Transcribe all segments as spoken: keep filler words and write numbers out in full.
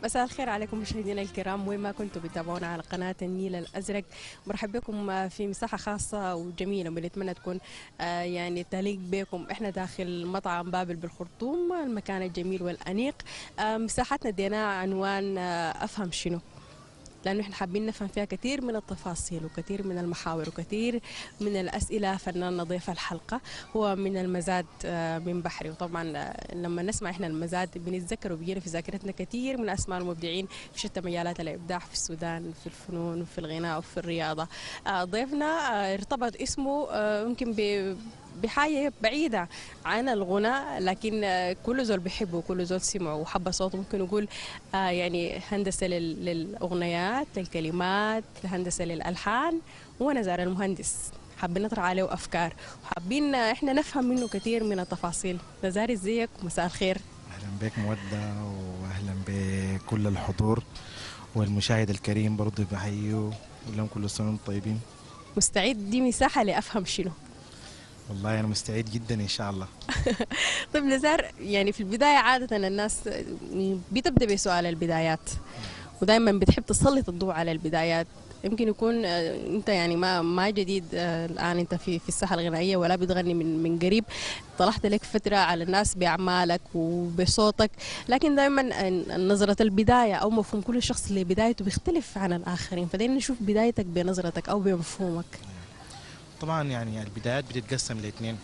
مساء الخير عليكم مشاهدينا الكرام وين ما كنتم بتابعونا على قناة النيل الأزرق. مرحب بكم في مساحة خاصة وجميلة بنتمنى تكون آه يعني تليق بكم. احنا داخل مطعم بابل بالخرطوم، المكان الجميل والأنيق. آه مساحتنا اديناها عنوان آه أفهم شنو، لأنه إحنا حابين نفهم فيها كثير من التفاصيل وكثير من المحاور وكثير من الأسئلة. فنان ضيف الحلقة هو من المزاد من بحري، وطبعا لما نسمع إحنا المزاد بنتذكر وبيجينا في ذاكرتنا كثير من أسماء المبدعين في شتى مجالات الإبداع في السودان، في الفنون وفي الغناء وفي الرياضة. ضيفنا ارتبط اسمه يمكن ب بحاجة بعيدة عن الغناء، لكن كل زول بيحبه وكل زول سمعه وحب صوته. ممكن نقول آه يعني هندسة للأغنيات، للكلمات، هندسة للألحان. هو نزار المهندس، حابين نطرح عليه أفكار وحابين إحنا نفهم منه كثير من التفاصيل. نزار ازيك؟ مساء الخير. أهلا بك مودة، وأهلا بكل الحضور والمشاهد الكريم برضو بحييه ولهم كل سنة وانتم طيبين. مستعد؟ دي مساحة لأفهم شنو. والله أنا مستعد جدا إن شاء الله. طيب نزار، يعني في البداية عادة الناس بتبدأ بسؤال البدايات، ودائما بتحب تسلط الضوء على البدايات. يمكن يكون انت يعني ما ما جديد الان انت في في الساحه الغنائيه ولا بتغني من من قريب، طلعت لك فتره على الناس باعمالك وبصوتك، لكن دائما نظره البدايه او مفهوم كل شخص لبدايته بيختلف عن الاخرين. فدينا نشوف بدايتك بنظرتك او بمفهومك. طبعا يعني البدايات بتتقسم لاثنين،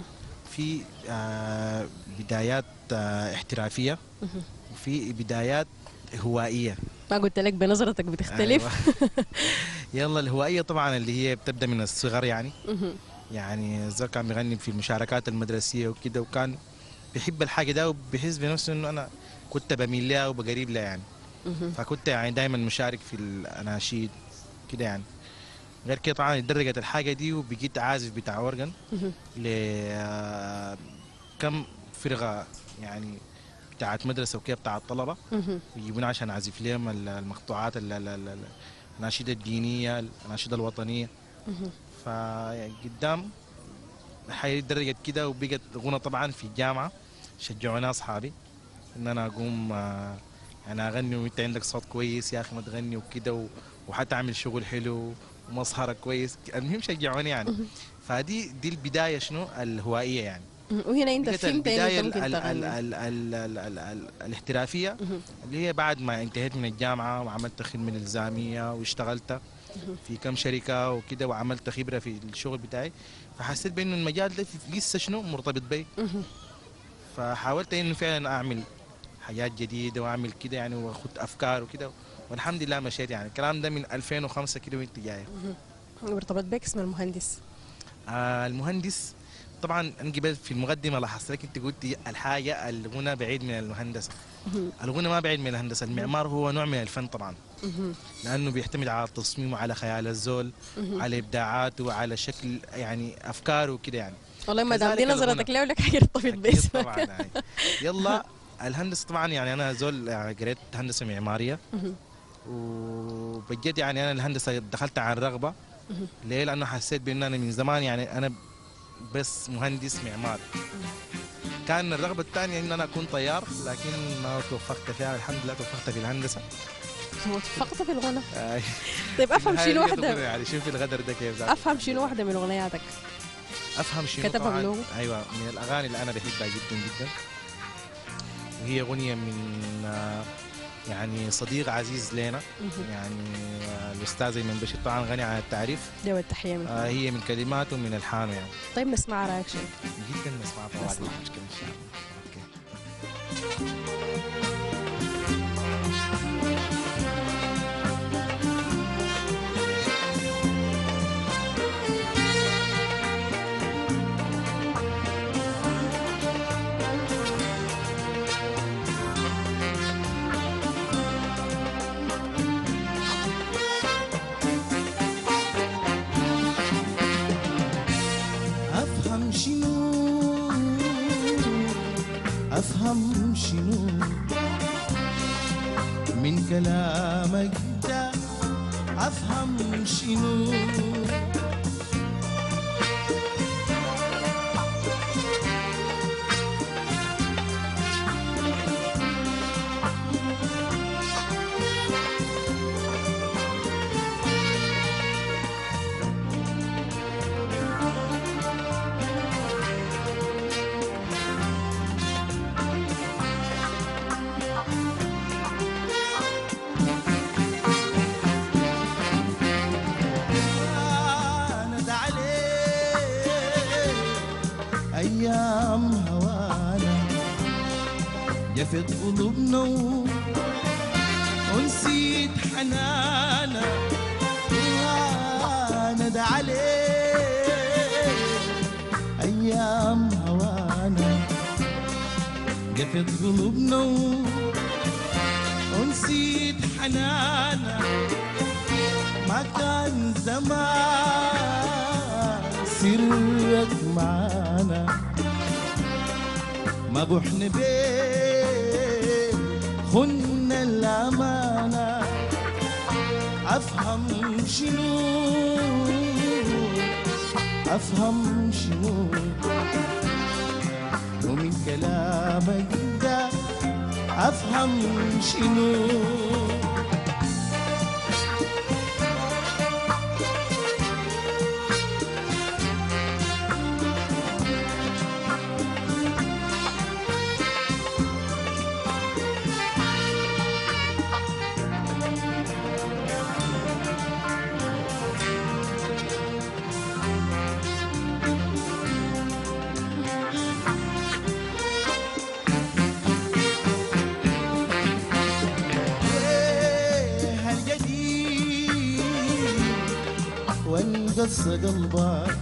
في آه بدايات آه احترافيه وفي بدايات هوائيه. ما قلت لك بنظرتك بتختلف؟ أيوة. يلا الهوائيه طبعا اللي هي بتبدا من الصغر، يعني يعني الزول كان بيغني في المشاركات المدرسيه وكده، وكان بيحب الحاجه ده وبيحس بنفسه انه انا كنت بميل لها وبقريب لها يعني. فكنت يعني دائما مشارك في الاناشيد كده يعني. غير كده طبعا اتدرجت الحاجه دي وبقيت عازف بتاع اورجن ل كم فرقه يعني بتاعت مدرسه وكده بتاعت طلبه، يجيبونا عشان اعزف لهم المقطوعات الاناشيد الدينيه، الاناشيد الوطنيه. فقدام الحياه اتدرجت كده وبقت غنى. طبعا في الجامعه شجعونا اصحابي ان انا اقوم يعني اغني، وانت عندك صوت كويس يا اخي ما تغني وكده، وحتعمل شغل حلو ومظهرك كويس. المهم شجعوني يعني. فدي دي البدايه شنو الهوائيه يعني. وهنا انت فهمت انه انت ممكن ال ال تغني. ال ال ال ال ال الاحترافيه اللي هي بعد ما انتهيت من الجامعه وعملت خدمه الزاميه واشتغلت في كم شركه وكده وعملت خبره في الشغل بتاعي، فحسيت بانه المجال ده لسه شنو مرتبط بي. فحاولت انه فعلا اعمل حاجات جديده واعمل كده يعني واخد افكار وكده، والحمد لله مشيت يعني. الكلام ده من ألفين وخمسة كده وانت جايه. مرتبط بك اسم المهندس. آه المهندس طبعا انا قبل في المقدمه لاحظت لك انت قلتي الحاجه الغنى بعيد من الهندسه. الغنى ما بعيد من الهندسه، المعمار هو نوع من الفن طبعا، لانه بيعتمد على التصميم وعلى خيال الزول على ابداعاته وعلى شكل يعني افكاره وكده يعني. والله ما دام دي نظرتك لو لك حاجه ترتبط باسمك طبعا يعني. يلا الهندسه طبعا يعني انا زول يعني قريت هندسه معماريه، وبجد يعني انا الهندسه دخلت عن رغبه. ليه؟ لانه حسيت بان انا من زمان يعني انا بس مهندس معمار. كان الرغبه الثانيه ان انا اكون طيار، لكن ما توفقت فيها. الحمد لله توفقت في الهندسه. توفقت في الغنى. طيب افهم شنو واحده يعني شوف الغدر ده كيف. افهم شنو واحده من اغنياتك. افهم شنو كتبها طبعا. منو؟ ايوه من الاغاني اللي انا بحبها جدا جدا، وهي اغنيه من يعني صديق عزيز لنا يعني الاستاذ ايمن بشير، طبعا غني عن التعريف. جو التحيه من آه هي من كلماته ومن الحانه يعني. طيب نسمع رايك شنو؟ جدا نسمعها طبعا. ما مشكله ان شاء الله. أفهم شنو أفهم شنو من كلامك ده، أفهم شنو جفت قلوبنا ونسيت حنانا وانا عليك ايام هوانا جفت قلوبنا ونسيت حنانا ما كان زمان سرك معانا ما بحنا بيه خنا الأمانة أفهم شنو أفهم شنو ومن كلامك ده أفهم شنو قص قلبك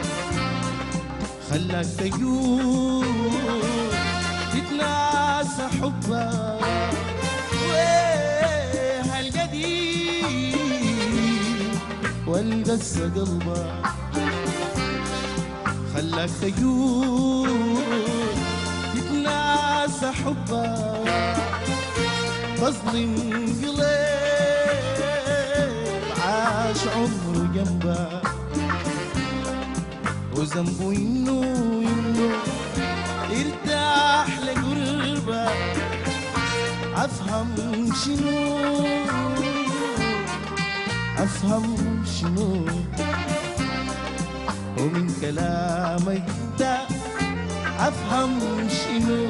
خلاك تجوع تتناسى حبك ويه هالقديم والقص قلبك خلاك تجوع تتناسى حبك تظلم قلب عاش عمره جنبك وذنبه إنه إنه ارتاح لقربك أفهم شنو أفهم شنو ومن كلامك ده أفهم شنو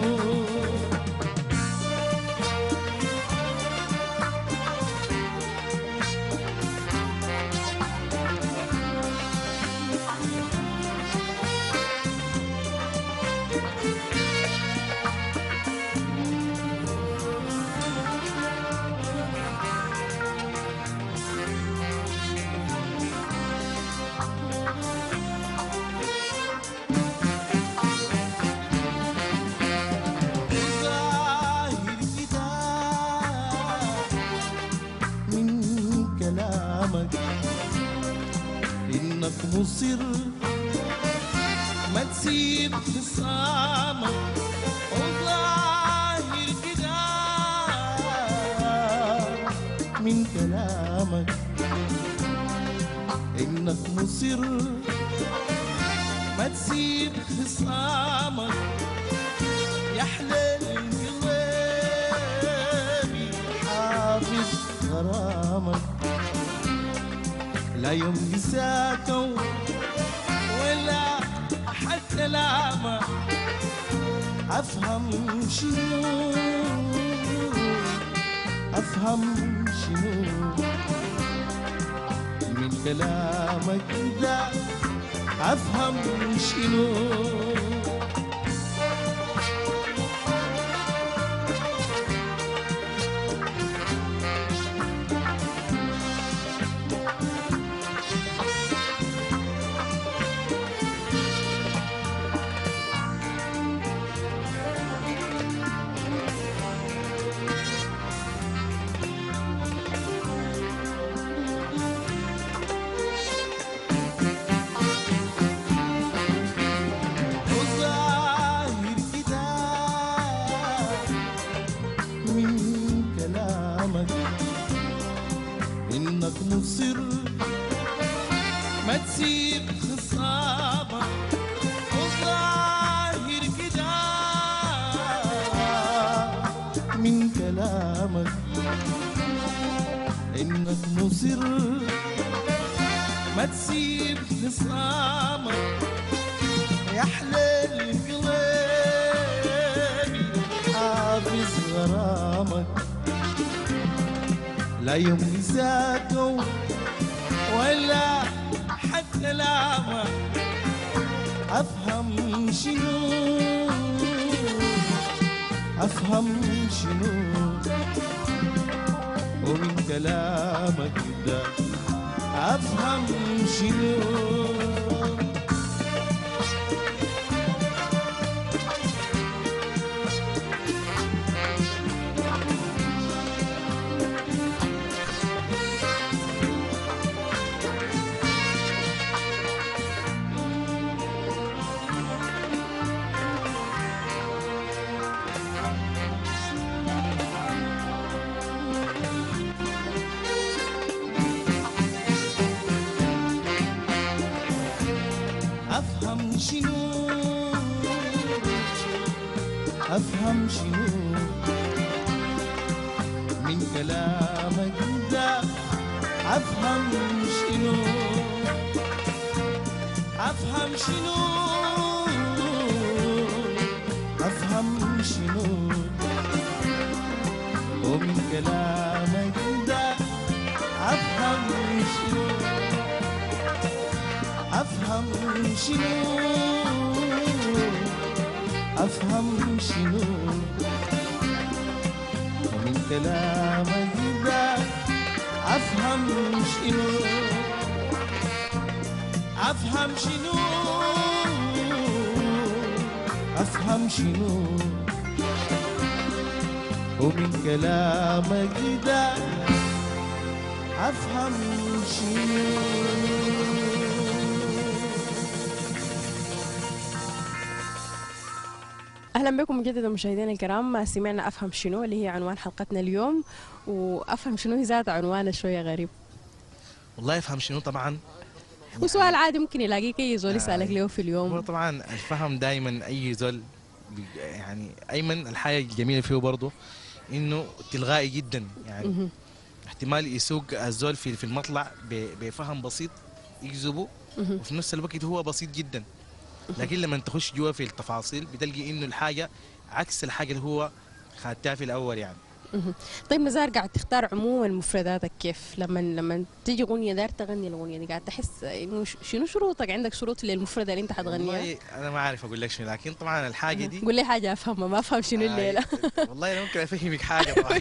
إنك مصر ما تسيب خصامك وظاهر كده من كلامك إنك مصر ما تسيب خصامك يا حلال قلبي حافظ غرامك لا يوم قساكوا ولا حتى لاما أفهم شنو أفهم شنو من كلامك ده أفهم شنو إنك مصر ما تسيب خصامك وظاهر كده من كلامك إنك مصر ما تسيب خصامك يا حلال قلبي حافظ غرامك لا يوم نساكوا ولا حتى لاما أفهم شنو أفهم شنو ومن كلامك ده أفهم شنو. أفهم شنو أفهم شنو من كلامك ده أفهم شنو أفهم شنو أفهم شنو ومن كلامك ده أفهم شنو أفهم شنو أفهم شنو ومن كلامك ده أفهم شنو أفهم شنو أفهم شنو ومن كلامك ده أفهم شنو. اهلا بكم مجددا مشاهدينا الكرام. سمعنا افهم شنو اللي هي عنوان حلقتنا اليوم، وافهم شنو هي ذات عنوانها شويه غريب. والله افهم شنو طبعا وسؤال عادي ممكن يلاقيك اي زول آه، يسالك له في هو اليوم. طبعا الفهم دائما اي زول بي- يعني ايمن الحاجه الجميله فيه برضه انه تلغائي جدا، يعني مهم. احتمال يسوق الزول في في المطلع ب- بفهم بسيط يجذبه، مهم. وفي نفس الوقت هو بسيط جدا، لكن لما تخش جوا في التفاصيل بتلقي انه الحاجه عكس الحاجه اللي هو خدتها في الاول يعني. مهم. طيب نزار، قاعد تختار عموما مفرداتك كيف؟ لما لما تيجي اغنيه دار تغني الاغنيه دي، قاعد تحس انه ش- شنو شروطك؟ عندك شروط للمفرده اللي انت حتغنيها؟ والله انا ما عارف اقول لك شنو، لكن طبعا الحاجه دي قول لي حاجه افهمها، ما افهم شنو الليله. آه، والله انا ممكن افهمك حاجه طبعا.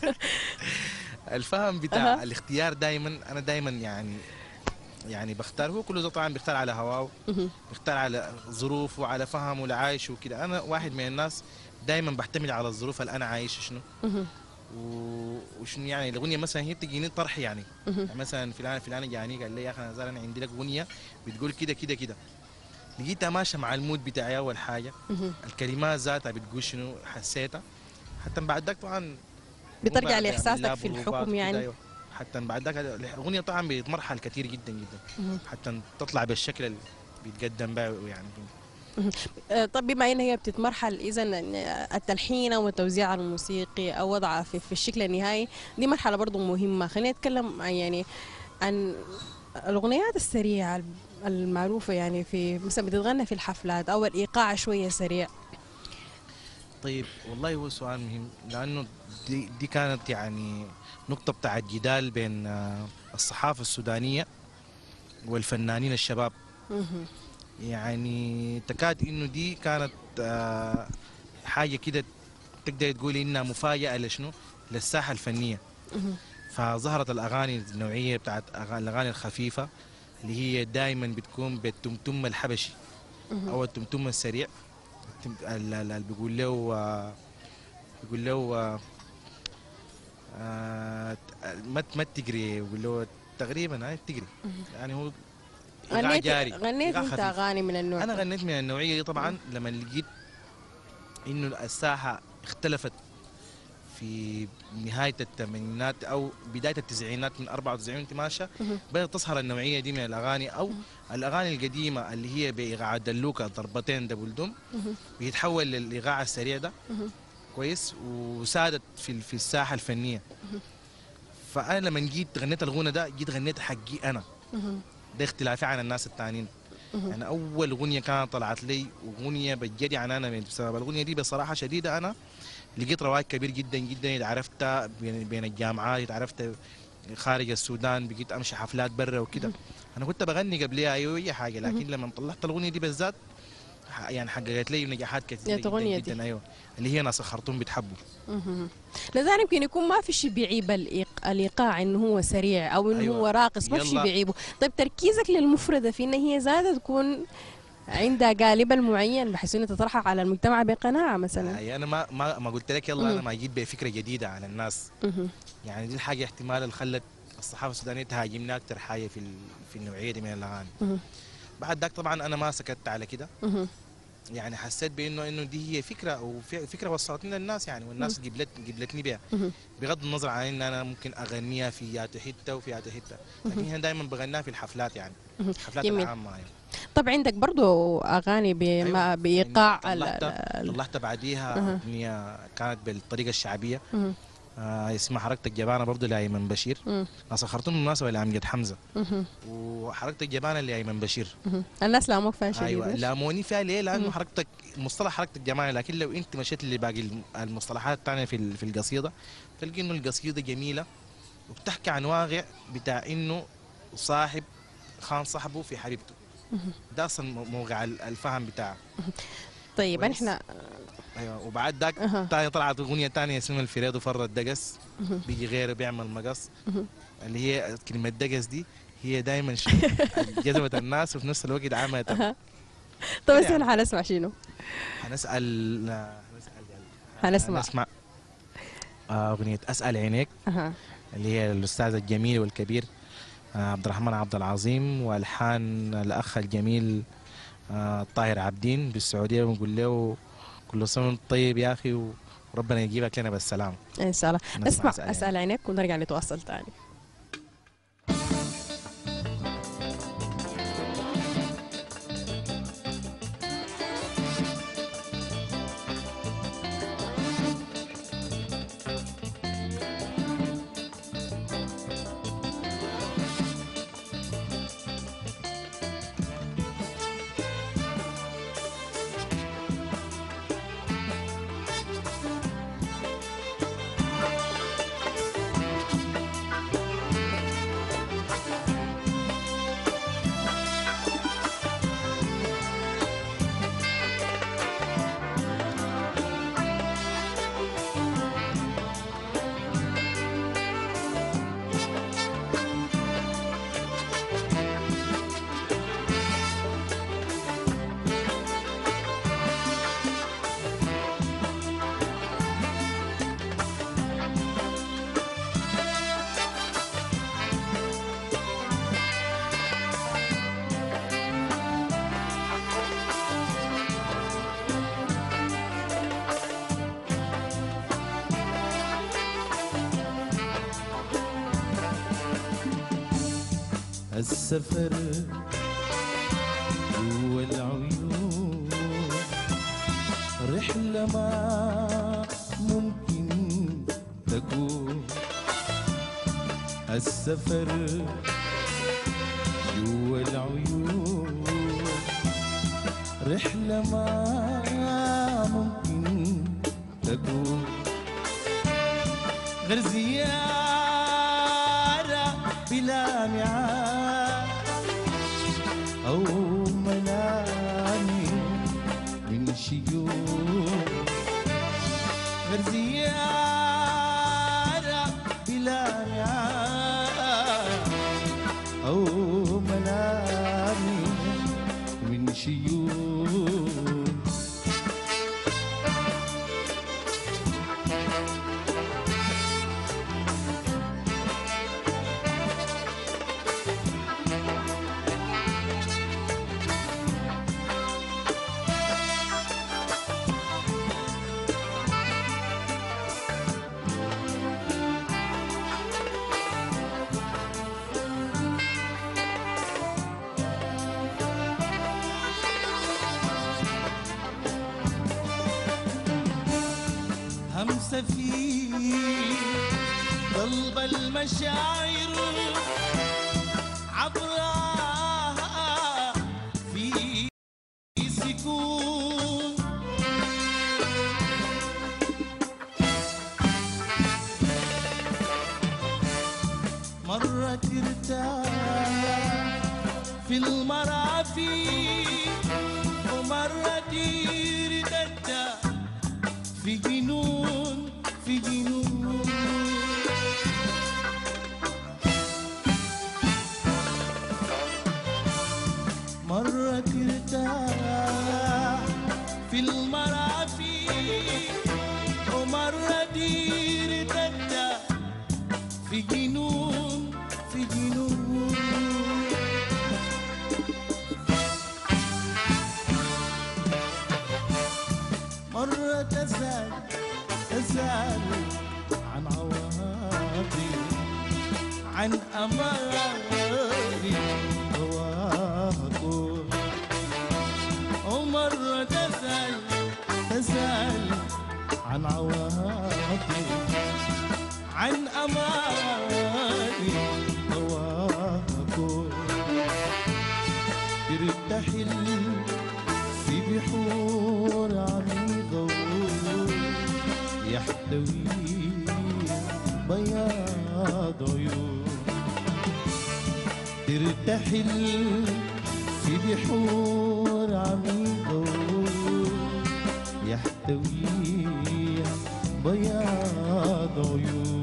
الفهم بتاع أها. الاختيار دائما انا دائما يعني يعني بختار، هو كله طبعا بيختار على هواه، مهم. بيختار على ظروفه وعلى فهمه لعايشه وكده. انا واحد من الناس دائما بعتمد على الظروف اللي انا عايشه شنو مهم. و- وشنو، يعني الاغنيه مثلا هي بتجيني طرح يعني, مهم. يعني مثلا فلان فلان جاني قال لي يا اخي انا زال انا عندي لك اغنيه بتقول كده كده كده، لقيتها ماشيه مع المود بتاعي اول حاجه، مهم. الكلمات ذاتها بتقول شنو حسيتها، حتى بعد ذاك طبعا بترجع هم بعمل لاحساسك لها في بروفات الحكم وكده، يعني. أيوة. حتى بعد ذاك الاغنيه طبعا بتمرحل كثير جدا جدا مهم. حتى تطلع بالشكل اللي بيتقدم به يعني. آه، طب بما ان هي بتتمرحل، اذا التلحين او التوزيع الموسيقي او وضعها في, في الشكل النهائي دي مرحله برضو مهمه. خلينا نتكلم عن يعني عن الاغنيات السريعه المعروفه، يعني في مثلا بتتغنى في الحفلات او الايقاع شويه سريع. طيب والله هو سؤال مهم، لانه دي, دي كانت يعني نقطه بتاعت جدال بين آه، الصحافه السودانيه والفنانين الشباب، مهم. يعني تكاد انه دي كانت آه، حاجه كده تقدر تقولي انها مفاجاه لشنو للساحه الفنيه. مهم. فظهرت الاغاني النوعيه بتاعت أغاني- الاغاني الخفيفه اللي هي دائما بتكون بالتمتم الحبشي مهم. او التمتم السريع، التم- ال- ال- اللي بيقول له آه، بيقول له آه، آه، ما ما تجري، بيقول له تقريبا هاي تجري، يعني هو ايقاع غنيت جاري، غنيت ايقاع انت خفيف. اغاني من النوع انا ده؟ غنيت من النوعيه دي طبعا لما لقيت انه الساحه اختلفت في نهايه الثمانينات او بدايه التسعينات من أربعة وتسعين وانت ماشيه، مهم. بدات تظهر النوعيه دي من الاغاني او الاغاني القديمه اللي هي بايقاع دلوكه ضربتين دبل دم مهم. بيتحول للايقاع السريع ده مهم. كويس، وسادت في في الساحه الفنيه. فانا لما جيت غنيت الغنى ده جيت غنيت حقي انا، مهم. ده اختلافي عن الناس الثانيين. مهم. يعني اول اغنيه كانت طلعت لي اغنيه بجدي عن انا بسبب الاغنيه دي بصراحه شديده. انا لقيت رواج كبير جدا جدا، عرفتها بين بين الجامعات، عرفت خارج السودان، بقيت امشي حفلات برا وكده. انا كنت بغني قبلها ايوه اي حاجه، لكن لما طلعت الاغنيه دي بالذات يعني حققت لي نجاحات كثيره يا جدا تغنية جدا دي. ايوه، اللي هي ناس الخرطوم بتحبوا. مهم. لذلك يمكن يكون ما في شيء بيعيب الإيق- الايقاع انه هو سريع او انه أيوة. هو راقص، ما في شيء يلا. بيعيبه. طيب تركيزك للمفردة في ان هي زادة تكون عندها قالب المعين بحيث انها تطرحها على المجتمع بقناعة مثلا. يعني انا ما ما ما قلت لك يلا انا ما جيت بفكره جديده على الناس. مهم. يعني دي الحاجه احتمال اللي خلت الصحافه السودانيه تهاجمنا اكثر حاجه في ال- في النوعيه دي من الاغاني. مهم. بعد ذاك طبعا انا ما سكت على كده، مهم. يعني حسيت بانه انه دي هي فكره او في- فكره وصلتني للناس يعني، والناس قبلت قبلتني بها مهم. بغض النظر عن ان انا ممكن اغنيها في ياتو حته وفي ياتو حته، لكن هي دائما بغنيها في الحفلات يعني مهم. الحفلات جميل. العامه يعني. طب عندك برضو اغاني بما أيوة. بايقاع ال- طلعت ال- طلعت بعديها أها. اغنيه كانت بالطريقه الشعبيه، مهم. آه اسمها حركتك جبانه برضه لايمن بشير. مهم. ناس الخرطوم بالمناسبه لامجد حمزه، مهم. وحركتك جبانه لايمن بشير. مهم. الناس لاموك فيها شديد. ايوه مش؟ لاموني فيها ليه؟ لانه مم. حركتك مصطلح حركتك جماعي، لكن لو انت مشيت لباقي الم- المصطلحات الثانيه في ال- في القصيده تلقى انه القصيده جميله وبتحكي عن واقع بتاع انه صاحب خان صاحبه في حبيبته. ده اصلا مو- موقع ال- الفهم بتاعه. طيب كويس. احنا ايوه وبعد ذاك أها. تاني طلعت اغنيه ثانيه اسمها الفريدو فرد دقس، مهم. بيجي غيره بيعمل مقص، مهم. اللي هي كلمه دقس دي هي دائما جذبت الناس وفي نفس الوقت عملت. أها. طب يعني. احنا حنسمع شنو؟ هنسال هنسال حنسمع. نسمع اغنيه اسال عينيك اها. اللي هي الاستاذ الجميل والكبير آه، عبد الرحمن عبد العظيم، والحان الاخ الجميل آه، طاهر عابدين بالسعوديه، ونقول له كل سنه وانت طيب يا اخي وربنا يجيبك لنا بالسلامه. ان شاء الله. نسمع نسمع أسأل اسال عينيك ونرجع نتواصل تاني. السفر جوا العيون رحلة ما ممكن تكون. السفر جوا العيون رحلة ما ممكن تكون غير زيارة بلا ميعاد أو منامي من شيوخ. غير زيارة بلا ميعاد أو منامي من شيوخ. همسة في قلب المشاعر عبرها في سكون. مرة ترتاح في المرافي ومرة في جنون في جنون مرة ترتاح في المرافي ومرة دير تبدأ في جنون في جنون مرة تزال تزال عن عواطفي عن أماري هواكم ومرة تزال تزال عن عواطفي عن أماري هواكم ترتحل في بحور عميقة يحتوي بياض عيون ترتحل في بحور عميقة يحتوي بياض عيون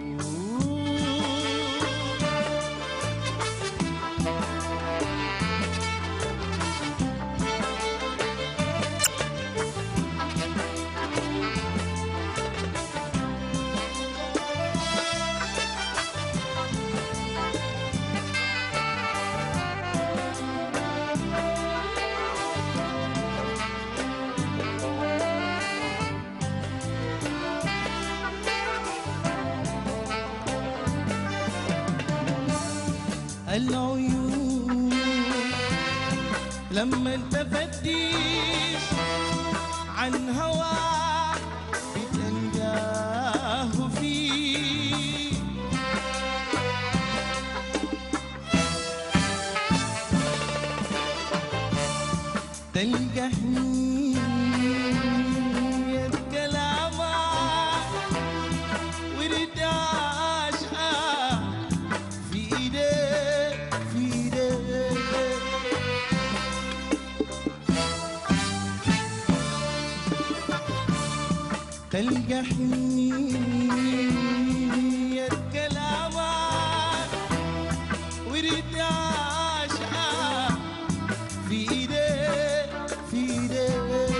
العيون لما انت فتيش عن هواك بتلقاه فيه تلقى حنية كلامك ورد عاشقك في ايديك في ايديك تلقى حنية كلامك ورد عاشقك في ايديك في ايديك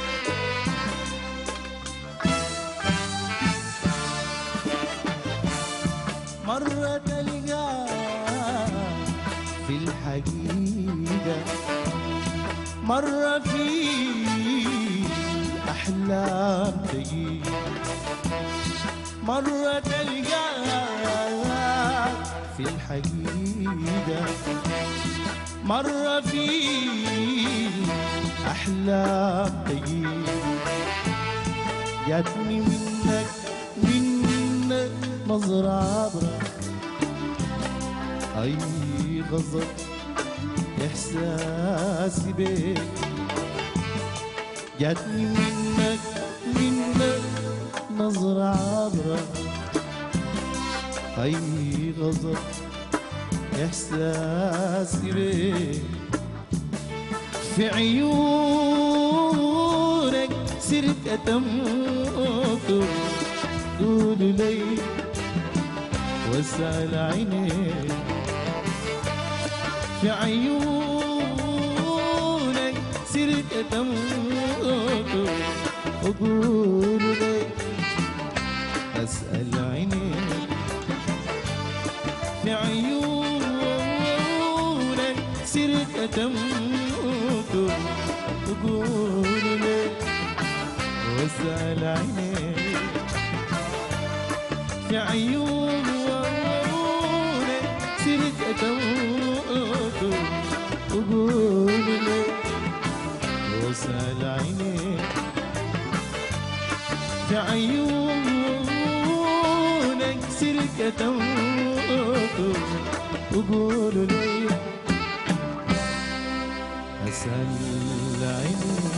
مرة تلقاك في الحقيقة مرة في الأحلام تجي مرة تلقاك في الحقيقة مرة في الأحلام تجي جاتني منك منك نظرة عبرة أي غضب إحساسي بيك جاتني منك منك نظرة عبرة أي غضب إحساسي بيك في عيونك صرت أتمكر قولوا لي واسأل عينيك في عيونك صرت أتمكر وقولوا لي أسأل عينيك في عيونك صرت أتمكر وقولوا لي واسأل عينيك في عيونك صرت أتمكر وقولوا لي واسأل عينيك في عيونك صرت أتمكر وقولوا لي أسأل عينيك.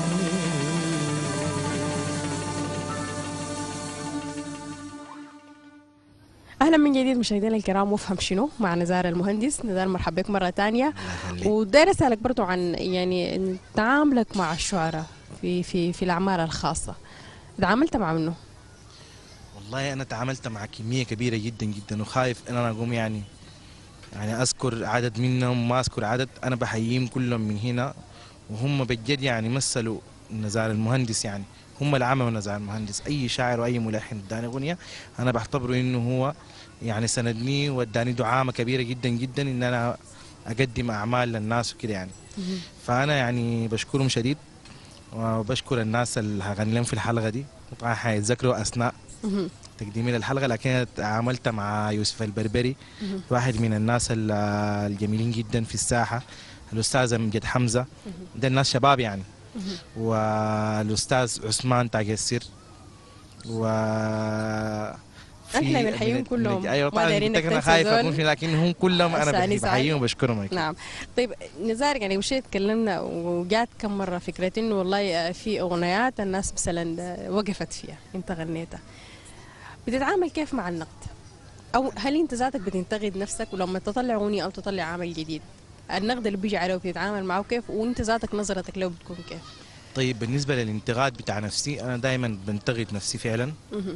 اهلا من جديد مشاهدينا الكرام. وافهم شنو مع نزار المهندس. نزار مرحبا بك مره ثانيه. وداير اسالك برضو عن يعني تعاملك مع الشعراء في في في الاعمال الخاصه. تعاملت مع منه؟ والله انا تعاملت مع كميه كبيره جدا جدا، وخايف ان انا اقوم يعني يعني اذكر عدد منهم ما اذكر عدد. انا بحييهم كلهم من هنا، وهم بجد يعني مثلوا نزار المهندس. يعني هم اللي عملوا نزار المهندس. اي شاعر واي ملحن اداني اغنيه انا بعتبره انه هو يعني سندني واداني دعامه كبيره جدا جدا ان انا اقدم اعمال للناس وكده يعني. فانا يعني بشكرهم شديد، وبشكر الناس اللي هغني لهم في الحلقه دي. طبعا حيتذكروا اثناء تقديمي للحلقه، لكن تعاملت مع يوسف البربري، واحد من الناس ال- الجميلين جدا في الساحه. الاستاذ امجد حمزه، ده الناس شباب يعني. والاستاذ عثمان تاج السر، و احنا في بنحييهم من- كلهم، من- ايوه ما طبعا دايرين قلت لك انا نكتنسى خايف زول. اكون في، لكن هم كلهم انا ثاني بحي- بحييهم سعد. وبشكرهم أكيد. نعم. طيب نزار، يعني مشيت تكلمنا وجات كم مره فكره انه والله في اغنيات الناس مثلا وقفت فيها انت غنيتها، بتتعامل كيف مع النقد؟ او هل انت ذاتك بتنتقد نفسك؟ ولما تطلع اغنيه او تطلع عمل جديد النقد اللي بيجي عليه بتتعامل معه كيف؟ وانت ذاتك نظرتك له بتكون كيف؟ طيب بالنسبه للانتقاد بتاع نفسي، انا دائما بنتقد نفسي فعلا. مهم.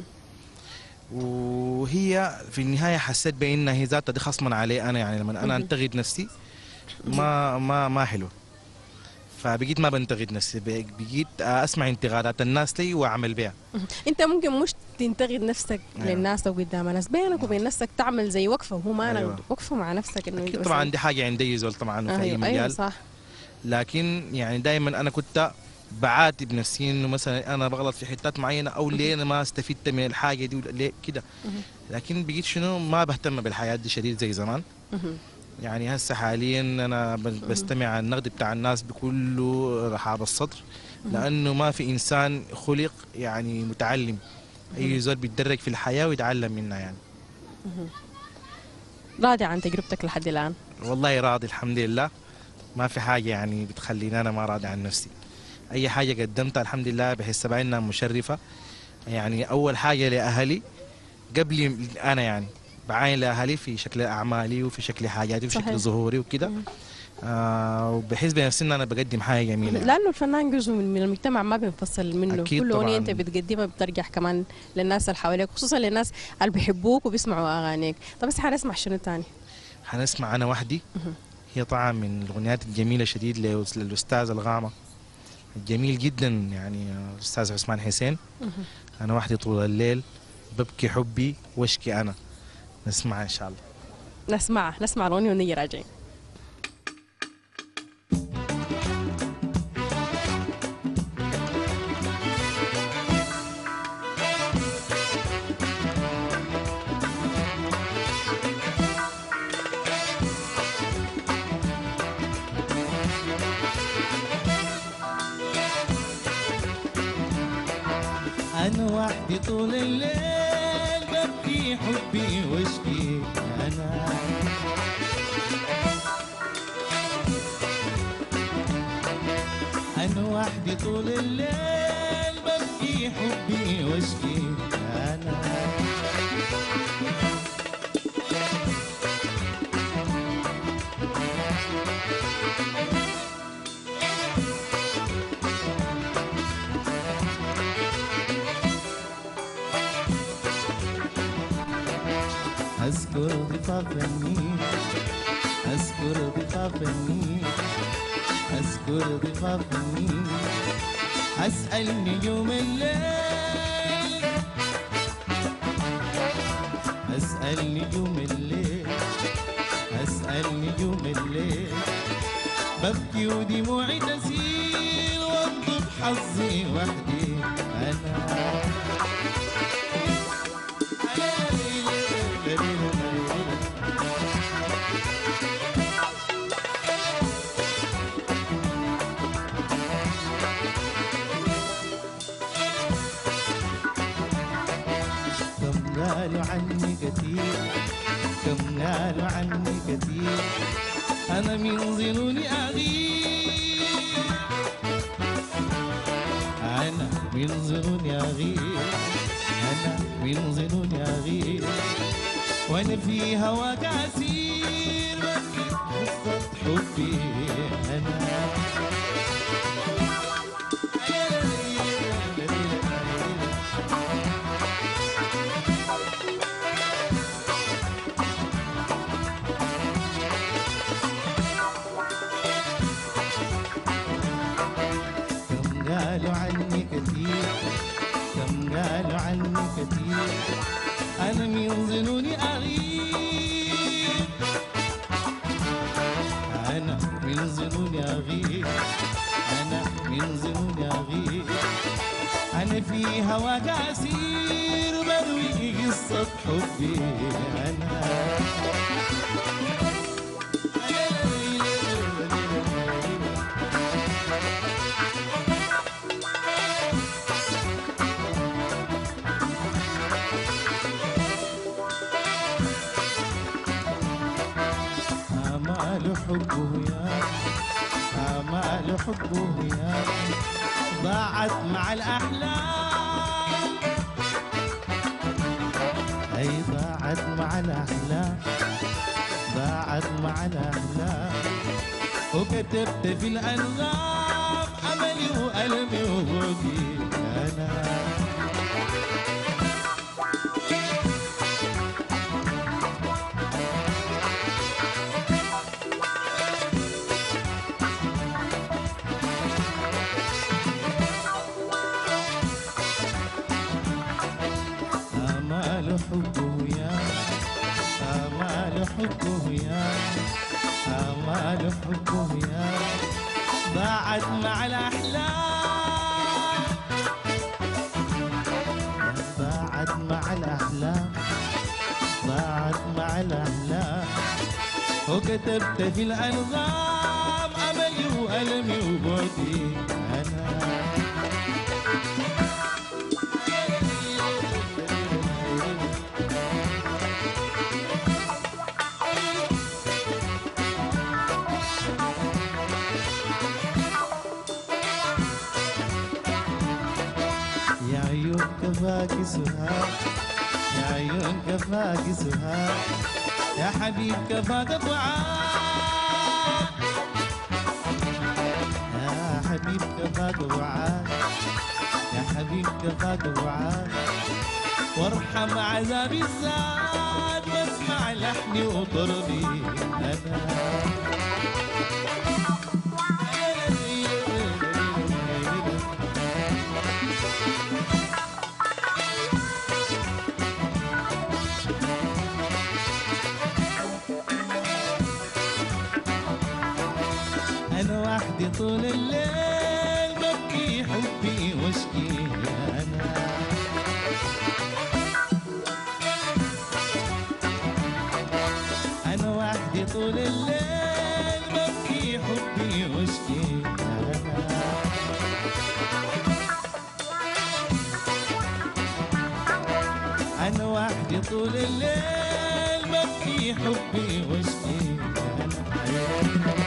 وهي في النهايه حسيت بان هي ذاتها دي خصما علي انا. يعني لما انا انتقد نفسي ما ما ما حلو. فبقيت ما بنتقد نفسي، بقيت اسمع انتقادات الناس لي واعمل بها. مهم. انت ممكن مش تنتقد نفسك أيوة. للناس او قدام الناس، بينك وبين نفسك تعمل زي وقفه، وهو ما أيوة. أيوة. وقفه مع نفسك انه اكيد طبعا دي حاجه عندي زول طبعا في اي أيوة. مجال. ايوه صح. لكن يعني دائما انا كنت بعاتب نفسي انه مثلا انا بغلط في حتات معينه، او ليه انا ما استفدت من الحاجه دي، ولا ليه كده. لكن بقيت شنو ما بهتم بالحياه دي شديد زي زمان. مهم. يعني هسه حاليا انا ب- بستمع النقد بتاع الناس بكل رحاب الصدر، لانه ما في انسان خلق يعني متعلم. اي زول بيتدرج في الحياه ويتعلم منها يعني. راضي عن تجربتك لحد الان؟ والله راضي الحمد لله. ما في حاجه يعني بتخليني انا ما راضي عن نفسي. اي حاجه قدمتها الحمد لله بحس بانها مشرفه. يعني اول حاجه لاهلي قبل انا، يعني بعاين لاهلي في شكل اعمالي وفي شكل حاجاتي وفي صحيح. شكل ظهوري وكده. آه وبحس بنفسي ان انا بقدم حاجه جميله يعني. لانه الفنان جزء من من المجتمع ما بينفصل منه. أكيد كل اغنيه طبعاً. انت بتقدمها بترجع كمان للناس اللي حواليك، خصوصا للناس اللي بيحبوك وبيسمعوا اغانيك. طب بس حنسمع شنو تاني؟ حنسمع انا وحدي. هي طبعا من الاغنيات الجميله شديد للأس- للاستاذ الغامه الجميل جدا يعني الاستاذ عثمان حسين. انا وحدي طول الليل ببكي حبي واشكي انا. نسمع ان شاء الله. نسمع نسمع الاغنيه ونيجي راجعين. أنا وحدي طول الليل ببكي حبي واشكي أنا. أنا وحدي طول الليل ببكي حبي واشكي أنا. أذكر ضفاف النيل، أذكر ضفاف النيل، أذكر ضفاف النيل، أسأل نجوم الليل، أسأل نجوم الليل، أسأل نجوم الليل، ببكي ودموعي تسيل واطلب حظي وحدي أنا. كم قالوا عني كتير، كم قالوا عني كتير، أنا من ظنوني أغير، أنا من ظنوني أغير، أنا من ظنوني أغير، وأنا في هواك أسير بكي قصة حبي أنا. قالوا عني كتير أنا من ظنوني أغير أنا من ظنوني أغير أنا من ظنوني أغير أنا في هواك أسير بروي قصة حبي أنا آمال حبه يا آمال حبه يا ضاعت مع الأحلام أي ضاعت مع الأحلام ضاعت مع الأحلام وكتبت في الأنغام أملي وألمي وبعدي أنا آمال حبه يا آمال حبه يا آمال حبه يا ضاعت مع الأحلام ضاعت مع الأحلام ضاعت مع الأحلام وكتبت في الأنغام أملي وألمي وبعدي أنا يا عيون كفاك سهاد يا عيون كفاك سهاد يا حبيب كفاك وعاد يا حبيب كفاك وعاد يا حبيب كفاك وعاد وارحم عذابي الزاد واسمع لحني وطربي انا أنا وحدي طول الليل ببكي حبي واشكي أنا أنا وحدي طول الليل ببكي حبي واشكي أنا أنا وحدي طول الليل ببكي حبي واشكي أنا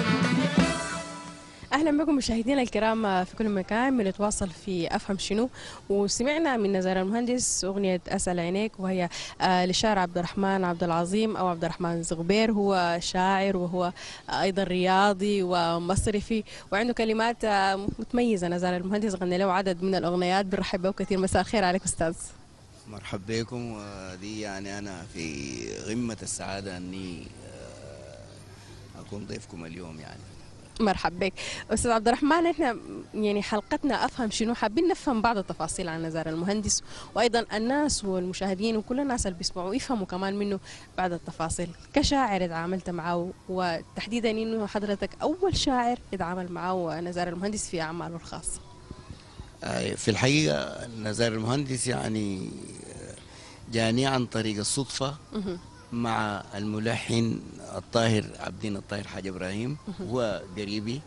اهلا بكم مشاهدينا الكرام في كل مكان، بنتواصل في افهم شنو. وسمعنا من نزار المهندس اغنيه اسال عينيك، وهي آه للشاعر عبد الرحمن عبد العظيم او عبد الرحمن زغبير. هو شاعر وهو ايضا رياضي ومصرفي وعنده كلمات آه متميزه. نزار المهندس غنى له عدد من الاغنيات، بنرحب به كثير. مساء الخير عليك استاذ. مرحبا بكم. ودي يعني أنا في قمة السعادة أني أكون ضيفكم اليوم. يعني مرحبا بك استاذ عبد الرحمن. احنا يعني حلقتنا افهم شنو، حابين نفهم بعض التفاصيل عن نزار المهندس، وايضا الناس والمشاهدين وكل الناس اللي بيسمعوا يفهموا كمان منه بعض التفاصيل. كشاعر اتعاملت معه، وتحديدا انه حضرتك اول شاعر اتعامل معه نزار المهندس في اعماله الخاصه. في الحقيقة نزار المهندس يعني جاني عن طريق الصدفة مع الملحن الطاهر عبدين الطاهر حاج إبراهيم. هو قريبي،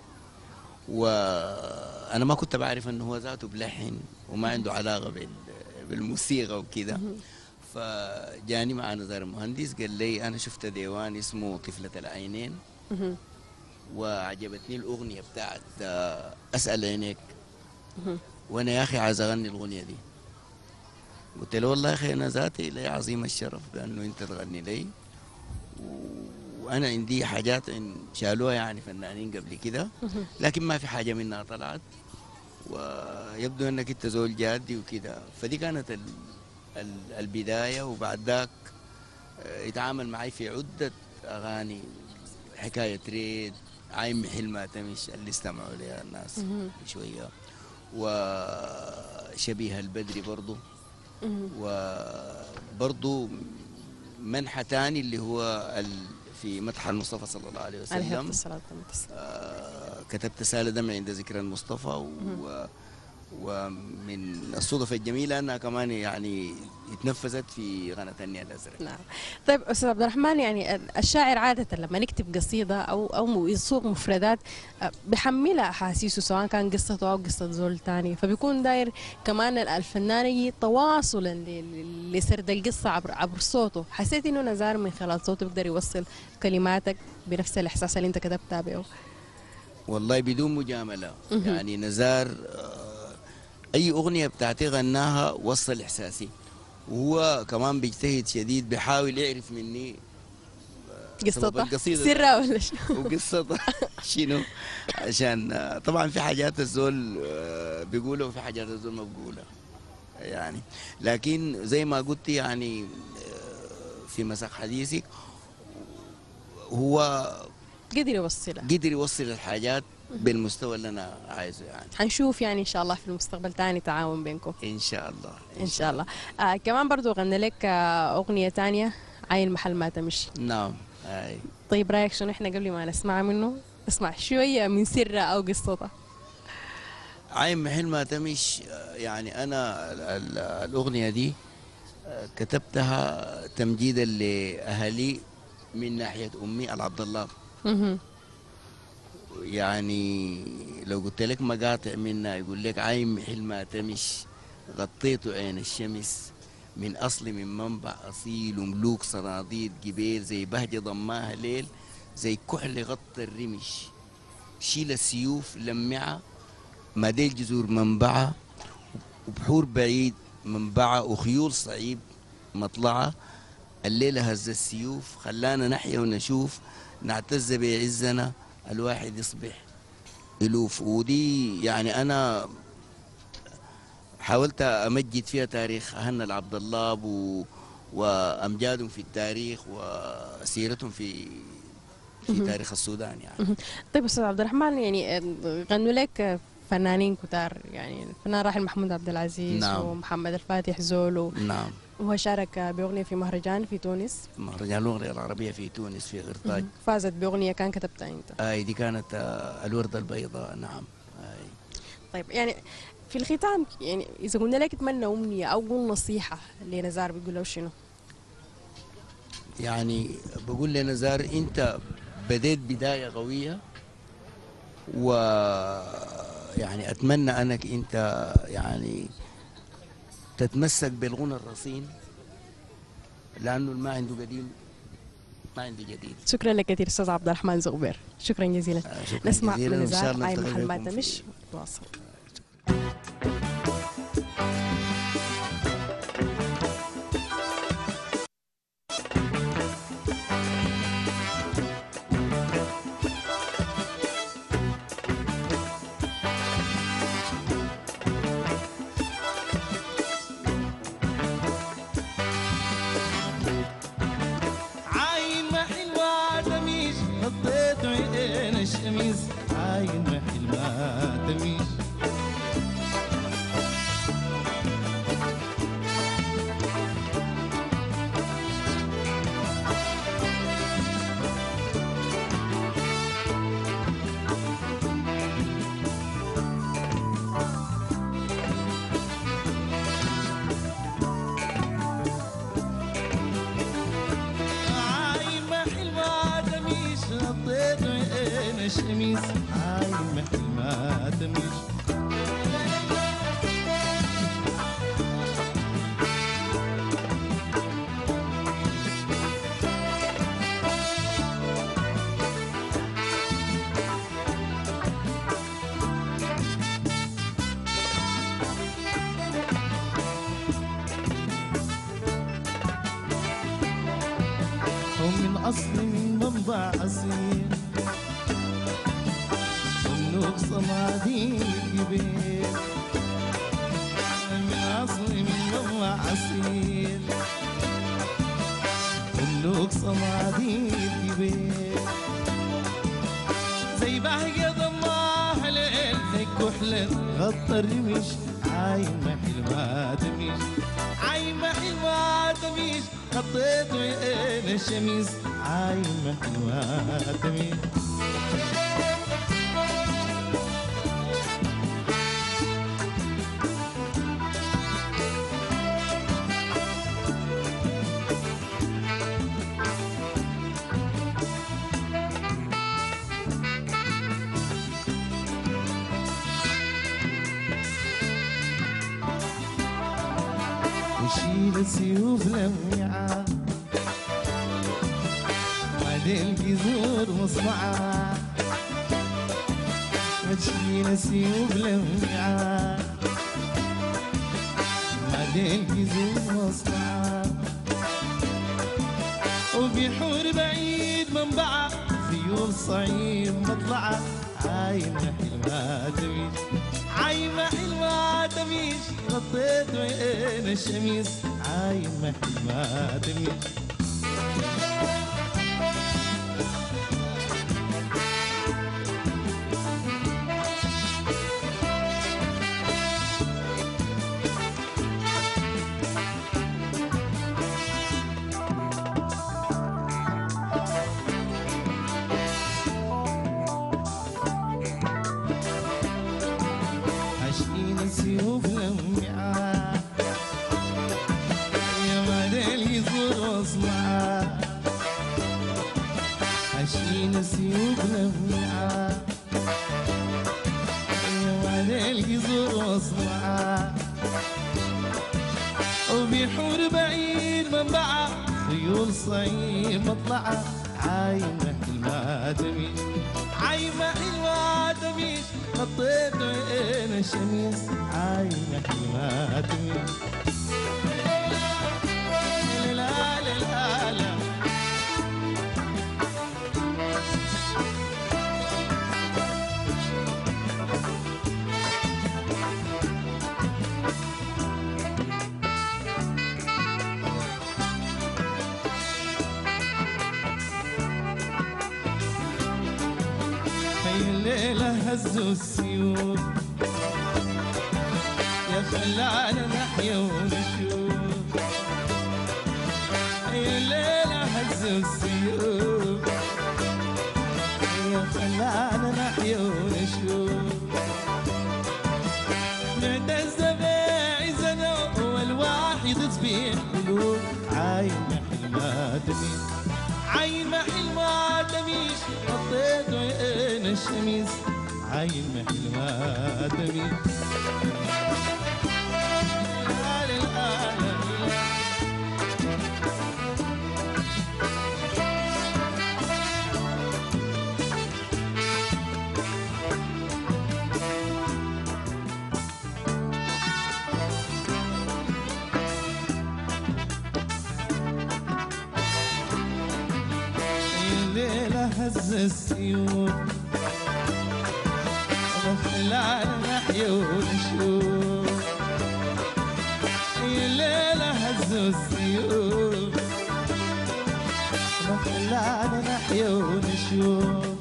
وأنا ما كنت بعرف أنه هو ذاته بلحن وما عنده علاقة بالموسيقى وكده. فجاني مع نزار المهندس قال لي أنا شفت ديوان اسمه طفلة العينين وعجبتني الأغنية بتاعت أسأل عينيك، وأنا يا أخي عايز أغني الأغنية دي. قلت له والله يا أخي أنا ذاتي لي عظيم الشرف بأنه أنت تغني لي، وأنا عندي حاجات إن شالوها يعني فنانين قبل كده، لكن ما في حاجة منها طلعت، ويبدو أنك أنت زول جادي وكده. فدي كانت ال ال البداية. وبعد ذاك يتعامل معي في عدة أغاني، حكاية ريد، عايم محل ما تمش اللي استمعوا لها الناس شوية، و شبيه البدري برضو. وبرضو منحة تاني اللي هو ال- في مدح المصطفى صلى الله عليه عليه وسلم. الصلاة والسلام. آه، كتبت سال دمع عند ذكر المصطفى و ومن الصدف الجميلة أنها كمان يعني اتنفذت في قناة النيل الأزرق. نعم. طيب استاذ عبد الرحمن، يعني الشاعر عاده لما يكتب قصيده او او يصوغ مفردات آه، بيحملها احاسيسه، سواء كان قصته او قصه زول تاني، فبيكون داير كمان الفنان يجي تواصلا ل- لسرد القصه عبر عبر صوته. حسيت انه نزار من خلال صوته بيقدر يوصل كلماتك بنفس الاحساس اللي انت كتبتها به؟ والله بدون مجاملة يعني نزار آه، أي أغنية بتاعتي غناها وصل إحساسي، وهو كمان بيجتهد شديد بيحاول يعرف مني سبب قصته القصيدة سرها ولا شو؟ وقصة شنو، عشان آه، طبعا في حاجات الزول آه، بيقولها وفي حاجات الزول ما بيقولها يعني. لكن زي ما قلت يعني آه، في مساق حديثك هو قدر يوصلها. قدر يوصل الحاجات بالمستوى اللي انا عايزه يعني. حنشوف يعني ان شاء الله في المستقبل تاني تعاون بينكم ان شاء الله ان شاء الله. آه كمان برضو غنى لك آه اغنيه تانية، عين محل ما تمشي. نعم. هاي طيب رايك شنو، احنا قبل ما نسمع منه نسمع شويه من سرها او قصتها؟ عين محل ما تمش آه، يعني انا ال- ال- الاغنيه دي آه، كتبتها تمجيدا لاهالي من ناحيه امي العبد الله. مهم. يعني لو قلت لك مقاطع منها يقول لك عين محل ما تمش غطيته عين الشمس من أصل من منبع أصيل وملوك صناديد جبيل زي بهجة ضماها ليل زي كحل غطى الرمش شيل السيوف لمعة مديل جزور منبعة وبحور بعيد منبعة وخيول صعيب مطلعة الليلة هز السيوف خلانا نحيا ونشوف نعتز بعزنا الواحد يصبح ألوف. ودي يعني أنا حاولت أمجد فيها تاريخ أهلنا العبد الله و... وأمجادهم في التاريخ وسيرتهم في في تاريخ السودان يعني. مهم. طيب استاذ عبد الرحمن، يعني آه، غنوا لك آه، فنانين كتار، يعني الفنان راحل محمود عبد العزيز نعم. ومحمد الفاتح زول، نعم. وهو شارك آه، باغنيه في مهرجان في تونس. مهرجان الأغنية العربية في تونس في غرطاج. فازت باغنيه كان كتبتها انت. آي دي كانت آه، الوردة البيضاء. نعم. آي. طيب يعني في الختام، يعني اذا قلنا لك تمنى امنيه او قول نصيحه لنزار بيقول له شنو؟ يعني بقول لنزار انت بديت بدايه قويه و يعني اتمنى انك انت يعني تتمسك بالغنى الرصين لانه ما عنده قديم ما عنده جديد. شكرا لك كثير استاذ عبد الرحمن زغبير، شكرا جزيلا. آه، شكراً نسمع جزيلاً، من وإن شاء نزار الله عين نلتقي محل ما بكم في- تمش تواصل. عاين ما حلوة تميش غطيت عين الشمس عاين ما حلوة تميش عاين ما حلوة تميش غطيت عين الشمس عاين ما حلوة تميش ومن أصل من منبع أصيل ومنوب صناديق جبيل من أصل من منبع أصيل ومنوب صناديق جبيل زي بهجة ضماها ليل زي كحلة غطى الرمش عايمة حلوة تميش عايمة حلوة تميش خطيت وين الشميس عايمة حلوة تميش وشيل السيوف لميعة بعدين الجذور مصنعة وتشيل السيوف لميعة بعدين الجذور مصنعة وبيحور بعيد منبعة خيول صعيد مطلعة عايمة حلوة تميش عايمة حلوة تميش غطيت وين الشميس عايمة حلوة تميش عاشقين السيوف لمعة يا مالي يزور واصنعة عاشقين السيوف لمعة يا مالي يزور واصنعة وبيحور بعيد منبعة خيول صعيد مطلعة عايمة حلوة تميش عايمة حلوة تميش خطيت وين الشميس عايمة حلوة تميش لا لا لا لا هي الليلة هزوا السيوف يا خلانا نحيا ونشوف هي الليلة هزوا السيوف يا خلانا نحيا ونشوف نعتز بعزنا والواحد تصبيح قلوب عايمة حلوة تميش عايمة حلوة تميش حطيت وين الشميس عايمة حلوة تميش لا لا لا لا الليلة هز السيوف وخلانا نحيا ونشوف الليلة هز السيوف وخلانا نحيا ونشوف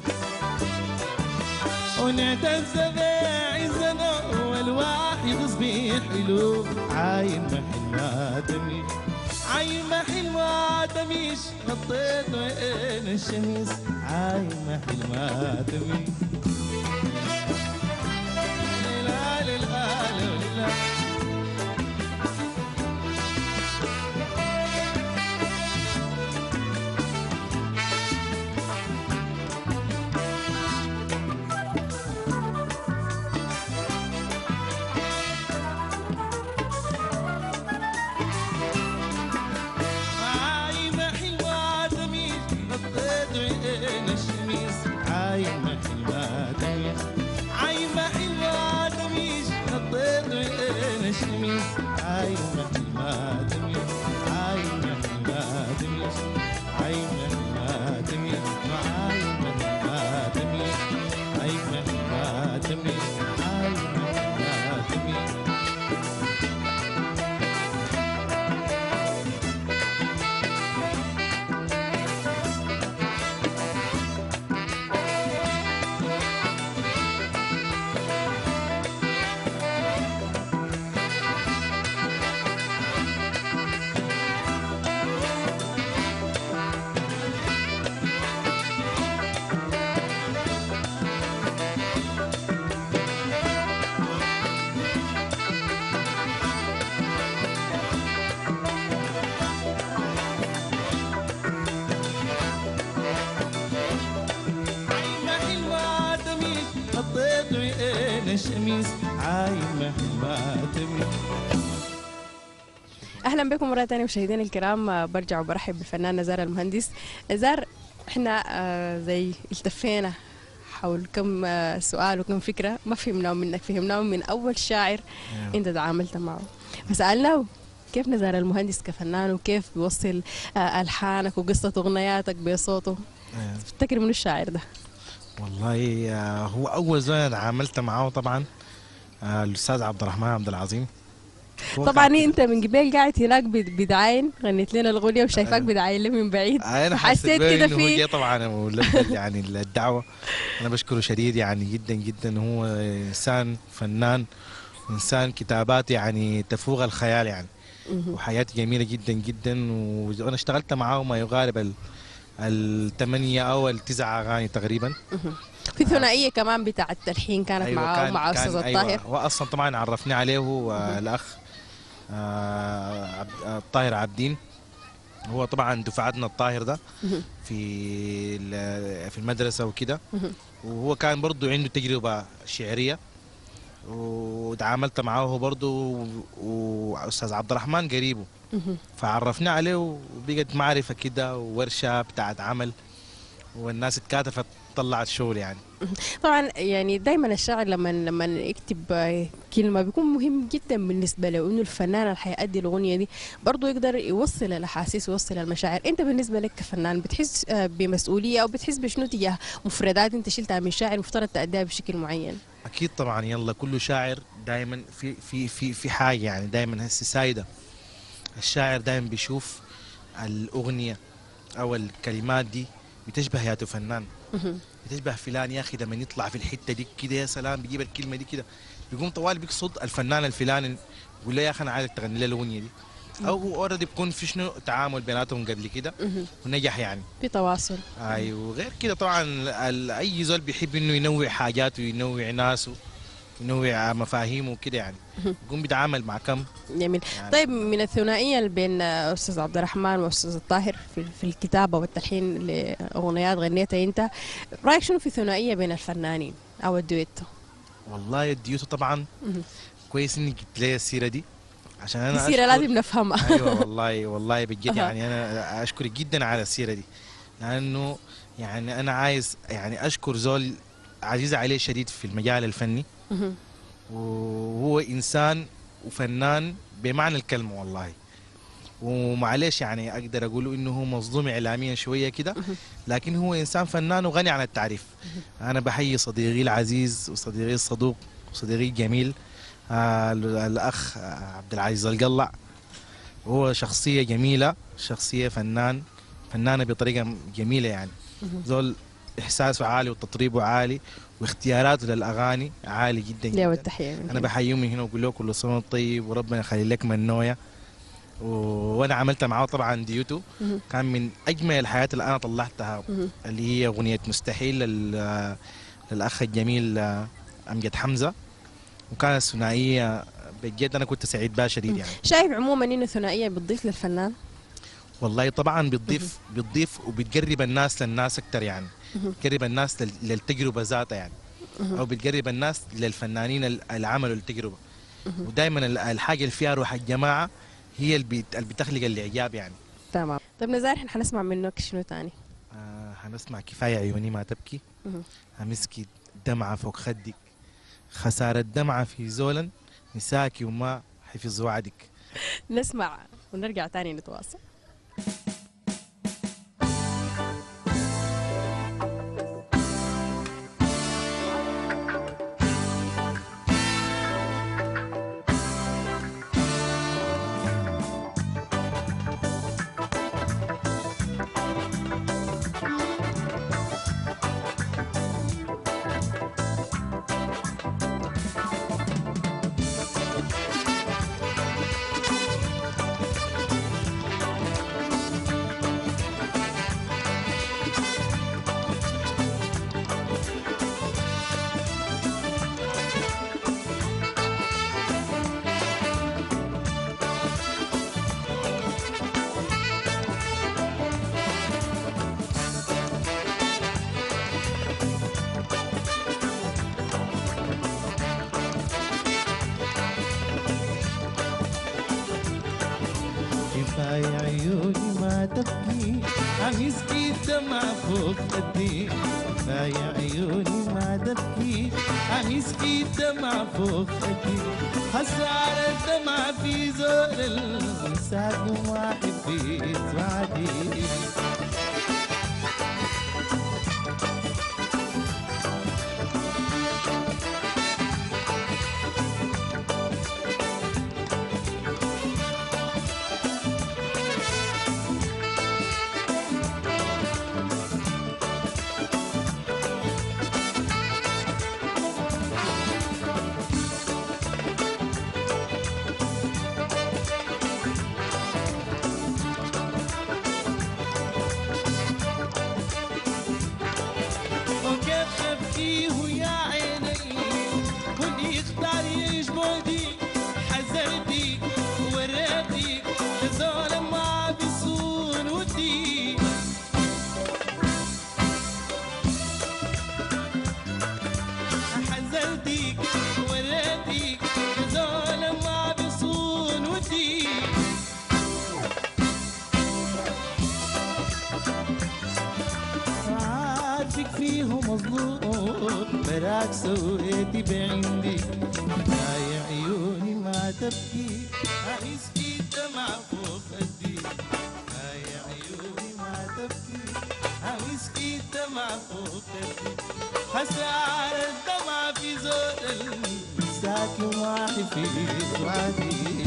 ونعتز بعزنا والواحد صبيح قلوب عايمة حلوة تميش عايمة حلوة تميش غطيت وين الشميس عايمة حلوة تميش لا لا لا لا لا عايمة حلوة تميش غطيت وين الشميس عايمة حلوة تميش عايمة حلوة تميش غطيت وين الشميس عايمة حلوة تميش عايمة حلوة تميش عايمة حلوة تميش عايمة حلوة تميش عايمة حلوة تميش عايمة حلوة تميش اهلا بكم مره ثانيه مشاهدينا الكرام. آه، برجع وبرحب بالفنان نزار المهندس. نزار، احنا آه، زي التفينا حول كم آه، سؤال وكم فكره ما فهمناهم منك، فهمناهم من اول شاعر انت تعاملت معه، فسالناه كيف نزار المهندس كفنان وكيف بيوصل آه، الحانك وقصه اغنياتك بصوته. أيوة. تفتكر من الشاعر ده؟ والله آه، هو اول زول انا عملت معاه طبعا آه، الاستاذ عبد الرحمن عبد العظيم. هو طبعا كان كده. انت من قبل قاعد هناك بد- بدعاين غنيت لنا الاغنيه وشايفاك أيوة. بدعاين لي من بعيد، انا حسيت فحسيت بيه كده انه هو في جاي طبعا ولبى يعني الدعوه. انا بشكره شديد يعني جدا جدا. هو انسان فنان، انسان كتابات يعني تفوق الخيال يعني، وحياته جميله جدا جدا. وانا اشتغلت معاه ما يقارب ال- الثمانيه او التسعه اغاني تقريبا. في ثنائيه كمان بتاع التلحين كانت ايوه معاه كان ومع استاذ كان ايوه الطاهر. هو اصلا طبعا عرفني عليه هو الاخ آه، عبد- آه، الطاهر عابدين. هو طبعا دفعتنا الطاهر ده في ال- في المدرسه وكده. وهو كان برضه عنده تجربه شعريه وتعاملت معاه هو برضه، واستاذ عبد الرحمن قريبه فعرفنا عليه وبقت معرفه كده وورشه بتاعت عمل، والناس اتكاتفت طلعت شغل يعني. طبعا يعني دايما الشاعر لما لما يكتب آه، كلمه بيكون مهم جدا بالنسبه له انه الفنان اللي حيأدي الاغنيه دي برضه يقدر يوصل الاحاسيس ويوصل المشاعر. انت بالنسبه لك كفنان بتحس آه، بمسؤوليه او بتحس بشنو تجاه مفردات انت شلتها من شاعر مفترض تأديها بشكل معين؟ اكيد طبعا. يلا كل شاعر دائما في في في في حاجه يعني دائما هسه سايده. الشاعر دائما بيشوف الاغنيه او الكلمات دي بتشبه ياتو فنان، بتشبه فلان يا اخي لما يطلع في الحته دي كده يا سلام بيجيب الكلمه دي كده، بيقوم طوال بيقصد الفنان الفلاني بيقول له يا اخي انا عايزك تغني لي الاغنيه دي. او هو اوريدي بيكون في شنو تعامل بيناتهم قبل كده ونجح يعني. في تواصل. ايوه وغير كده طبعا ال- اي زول بيحب انه ينوع حاجاته وينوع ناسه ينوع مفاهيمه وكده يعني، يقوم بيتعامل مع كم جميل. يعني. طيب من الثنائيه اللي بين آه، استاذ عبد الرحمن واستاذ الطاهر في في الكتابه والتلحين لاغنيات غنيتها انت، رايك شنو في الثنائيه بين الفنانين او الدويتو؟ والله الديوتو طبعا كويس انك جبت لي السيره دي عشان انا السيره أشكر- لازم نفهمها. ايوه والله والله بجد أها. يعني انا اشكرك جدا على السيره دي، لانه يعني انا عايز يعني اشكر زول عزيز عليه شديد في المجال الفني، مهم. وهو انسان وفنان بمعنى الكلمه والله. ومعلش يعني اقدر اقول انه هو مظلوم اعلاميا شويه كده، لكن هو انسان فنان وغني عن التعريف. انا بحيي صديقي العزيز وصديقي الصدوق وصديقي الجميل آه الاخ آه، عبد العزيز القلع. هو شخصيه جميله، شخصيه فنان فنانه بطريقه جميله يعني. زول احساسه عالي وتطريبه عالي واختياراته للاغاني عالي جدا يا جدا. والتحيه من انا انا هنا. بحييه من هنا واقول له كل سنه وأنت طيب وربنا يخلي لك منويه. و... وانا عملت معاه طبعا ديوتو، مهم. كان من اجمل الحياات اللي انا طلعتها مهم. اللي هي اغنيه مستحيل لل... للاخ الجميل آه، امجد حمزه. وكانت ثنائيه بجد انا كنت سعيد بها شديد يعني. شايف عموما انه الثنائيه بتضيف للفنان؟ والله طبعا بتضيف بتضيف وبتقرب الناس للناس اكثر يعني، بتقرب الناس لل- للتجربه ذاتها يعني، او بتقرب الناس للفنانين ال- اللي عملوا التجربه. ودائما ال- الحاجه اللي فيها روح الجماعه هي اللي بت- اللي بتخلق الاعجاب يعني. تمام. طيب نزار، احنا حنسمع منك شنو تاني؟ آه هنسمع كفايه عيوني ما تبكي، مهم. همسكي دمعه فوق خدك، خساره دمعه في زولا نساكي وما حفظ وعدك. نسمع ونرجع تاني نتواصل. كفاية عيوني ما تبكي عم يسقي الدمع فوق خدي كفاية عيوني ما تبكي عم يسقي الدمع فوق خدي هسا على الدمع في زول النساك وما أحب يسمعني براك سويتي بعندي هاي عيوني ما تبكي عايزكي الدمع فوق خدي هاي عيوني ما تبكي عايزكي الدمع فوق خدي هسا على الدمع في زول ساكن واحد في وادي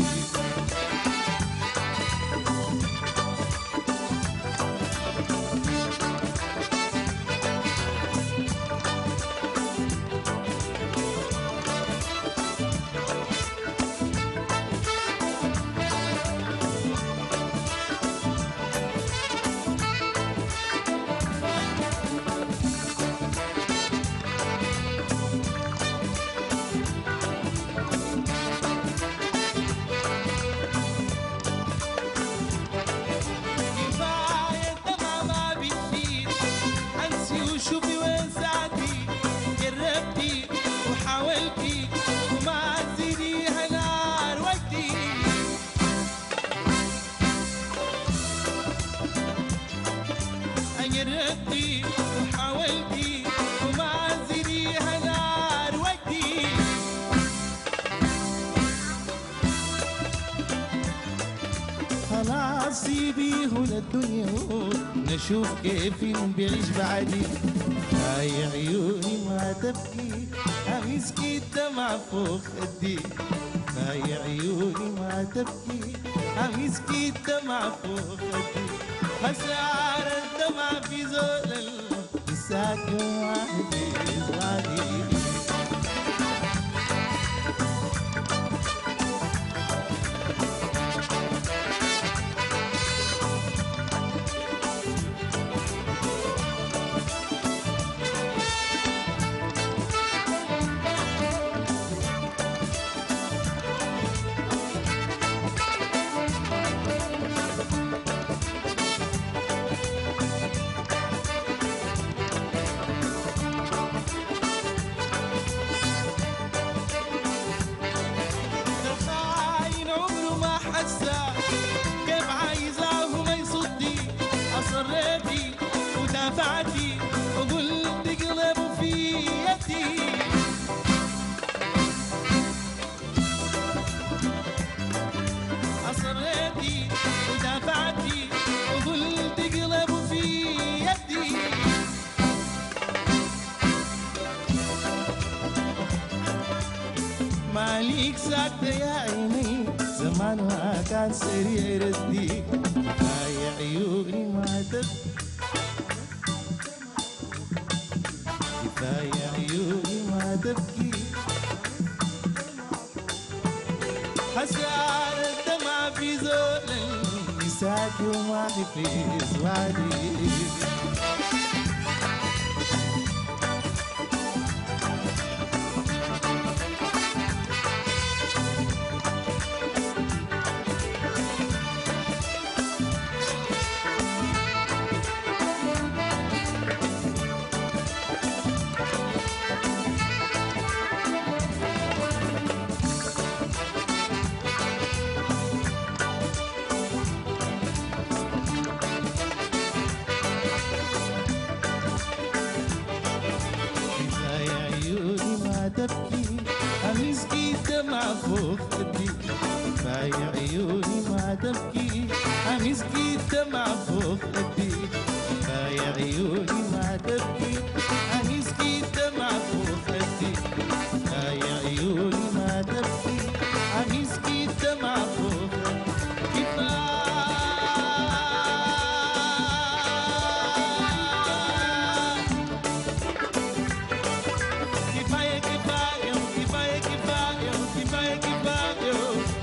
نشوف كيف بيعيش بعدي هاي عيوني ما تبكي عم يسقي الدمع فوق خدي هاي عيوني ما تبكي عم يسقي الدمع فوق خدي هسعر الدمع في زول الساكن واحد يزعلي ماليك ساكتة يا عيني زمانها كان سريع ردي هاي عيوني ما تبكي كفاية عيوني ما تبكي حسار الدمع في زول النساك وما حفيظ وعدي تبكي عمسكي الدمع فوق خدي كفاية عيوني ما تبكي عمسكي الدمع فوق خدي كفاية عيوني ما تبكي عمسكي الدمع فوق خدي كفاية كفاية كفاية كفاية كفاية كفاية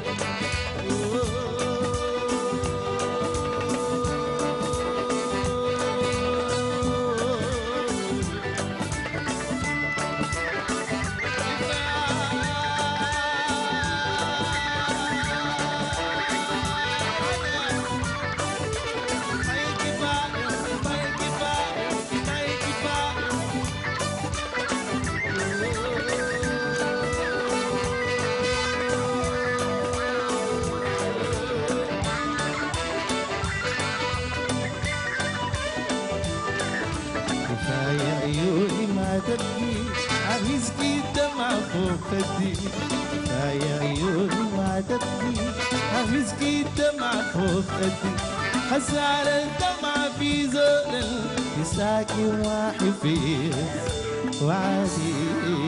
كفاية عيوني ما تبكي عمسكي الدمع فوق خدي كفاية عيوني ما تبكي عمسكي الدمع فوق خدي خسارة الدمع في زول يساكي وحفيظ وعدي.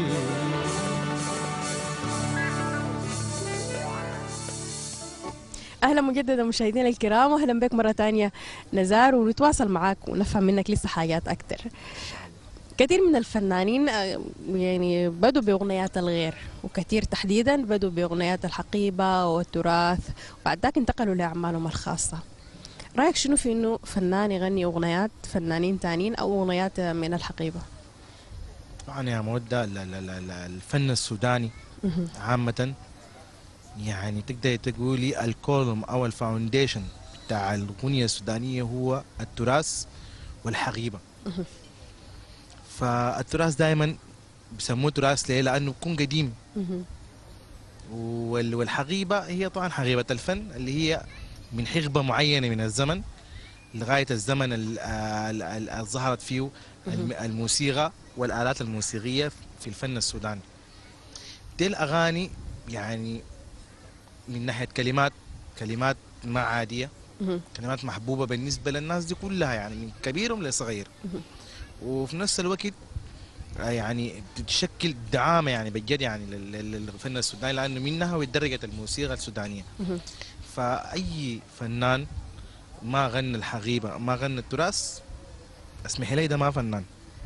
اهلا مجددا مشاهدينا الكرام، واهلا بك مره ثانيه نزار، ونتواصل معك ونفهم منك لسه حاجات اكثر. كثير من الفنانين آه، يعني بدوا باغنيات الغير، وكثير تحديدا بدوا باغنيات الحقيبه والتراث، وبعد ذاك انتقلوا لاعمالهم الخاصه. رايك شنو في انه فنان يغني اغنيات فنانين ثانيين او اغنيات من الحقيبه؟ طبعا يا مودة ال- ال- ال- الفن السوداني عامة يعني تقدر تقولي الكولوم او الفاونديشن بتاع الاغنية السودانية هو التراث والحقيبة. فالتراث دائما بسموه تراث ليه؟ لانه بيكون قديم. وال- والحقيبة هي طبعا حقيبة الفن اللي هي من حقبة معينة من الزمن لغاية الزمن ال- ال- ال- اللي ظهرت فيه الم- الموسيقى والآلات الموسيقية في الفن السوداني. دي الأغاني يعني من ناحية كلمات كلمات ما عادية، كلمات محبوبة بالنسبة للناس دي كلها، يعني من كبيرهم لصغير. وفي نفس الوقت آه، يعني تشكل دعامة يعني بجد يعني لل- لل- للفن السوداني، لأنه منها ودرجة الموسيقى السودانية. فأي فنان ما غنى الحقيبة ما غنى التراث اسمح لي ده ما فنان.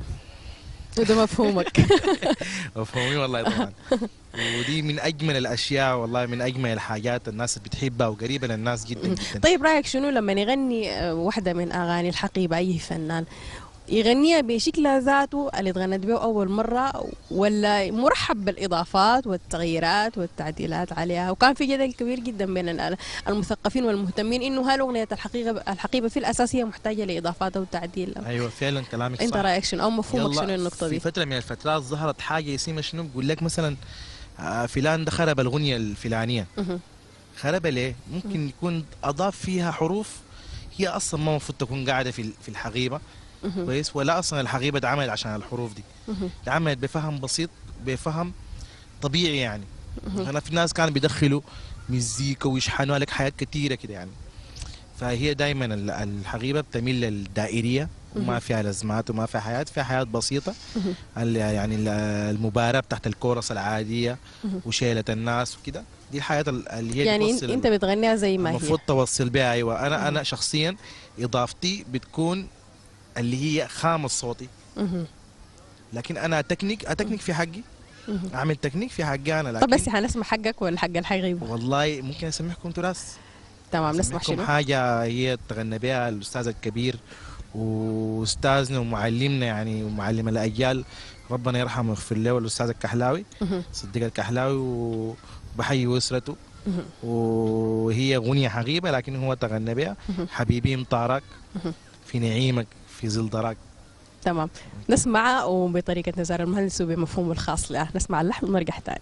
وده مفهومك. مفهومي والله طبعا. ودي من اجمل الاشياء والله، من اجمل الحاجات الناس بتحبها وقريبه للناس جدا جدا. طيب رايك شنو لما يغني آه، واحده من اغاني الحقيبه اي فنان يغنيها بشكلها ذاته اللي اتغنت به اول مره، ولا مرحب بالاضافات والتغييرات والتعديلات عليها؟ وكان في جدل كبير جدا بين ال- المثقفين والمهتمين انه هل اغنيه الحقيقه الحقيبه في الاساس هي محتاجه لاضافات او تعديل؟ ايوه فعلا كلامك انت صح. رايك شنو او مفهومك يلا، شنو النقطه في دي؟ فتره من الفترات ظهرت حاجه اسمها شنو، بقول لك مثلا آه، فلان ده خرب الاغنيه الفلانيه. مهم. خرب ليه؟ ممكن يكون اضاف فيها حروف هي اصلا ما المفروض تكون قاعده في في الحقيبه. مهم. كويس؟ ولا اصلا الحقيبه اتعملت عشان الحروف دي. مهم. اتعملت بفهم بسيط، بفهم طبيعي يعني. انا في ناس كانوا بيدخلوا مزيكا ويشحنوا لك حاجات كثيره كده يعني. فهي دائما ال- الحقيبه بتميل للدائريه وما فيها لازمات وما فيها حياه، فيها حياه بسيطه. ال- يعني ال- المباراه بتاعت الكورس العاديه وشيله الناس وكده، دي الحياه ال- اللي هي يعني بتوصل انت بتغنيها زي ما هي. المفروض توصل بها. ايوه انا مهم. انا شخصيا اضافتي بتكون اللي هي خامس صوتي، مهم. لكن انا تكنيك اتكنيك في حقي، مهم. اعمل تكنيك في حقي انا. لكن طب بس حنسمع حقك ولا حق الحقيبه؟ والله ممكن اسمعكم تراث. تمام، نسمع أسمعكم شنو؟ حاجه هي تغنى بها الاستاذ الكبير واستاذنا ومعلمنا يعني ومعلم الاجيال، ربنا يرحمه ويغفر له، الاستاذ الكحلاوي مهم. صديق الكحلاوي، وبحيي اسرته. مهم. وهي اغنيه حقيبه لكن هو تغنى بها. حبيبي مطارك في نعيمك في ظل دراك. تمام، نسمعها وبطريقه نزار المهندس وبمفهومه الخاص له. نسمع اللحن ونرجع تاني.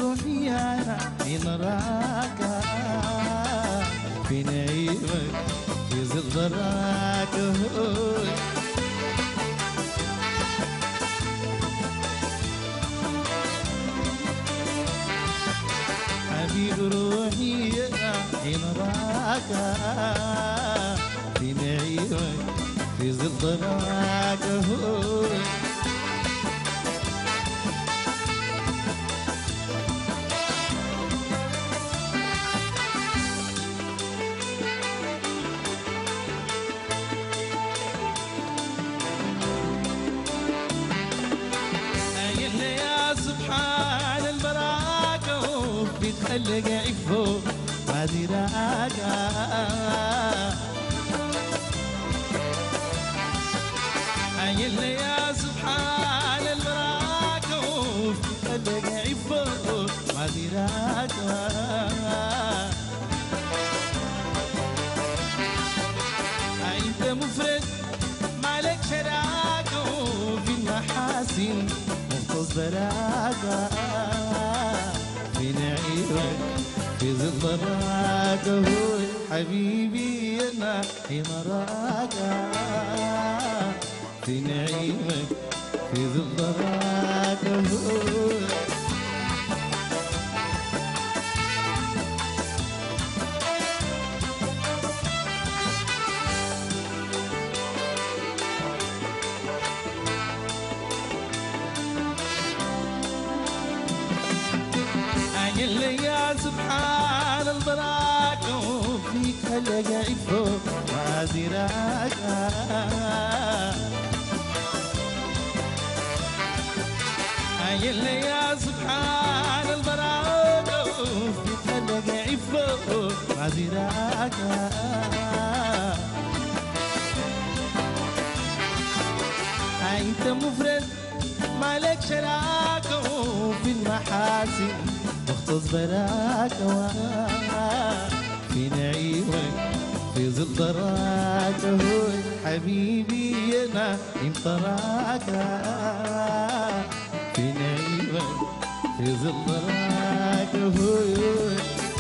روحي أنا حين راك في نعيمك في ظل ضراك حبيب روحي أنا حين راك في نعيمك في ظل ضراك سبحان البراكة بيتخلق عفو ما دراك أيلا يا سبحان البراكة بيتخلق عفو ما دراك أنت مفرد مالك شراكة في المحاسن براك في نعيمك في ظل ضراك هو حبيبي أنا حين راك في نعيمك في ظل ضراك هو يا سبحان البراك وفيك خلق عفو ما دراك يلا يا سبحان البراك وفيك خلق عفو ما دراك انت مفرد مالك شراك في المحاسن مختص براك في نعيمك في ظل ضراك هو حبيبي أنا انت راك في نعيمك في ظل ضراك هو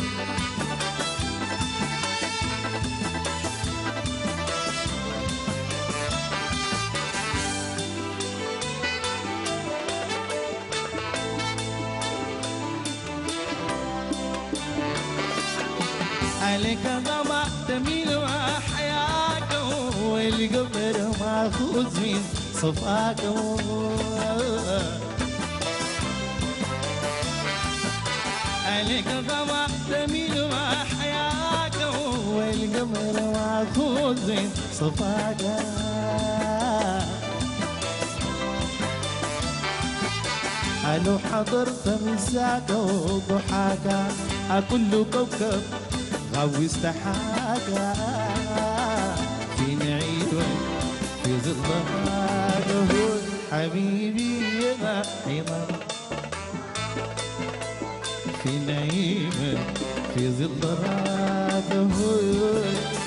عليك ضمع تميل وحياك والقمر ماخوذ من صفاك عليك ضمع تميل وحياك والقمر ماخوذ من صفاك لو حضرت مساك وضحاك كل كوكب غوي استحاكا في نعيمك في ظل ضراك هو حبيبي أنا حمار في نعيمك في ظل ضراك هو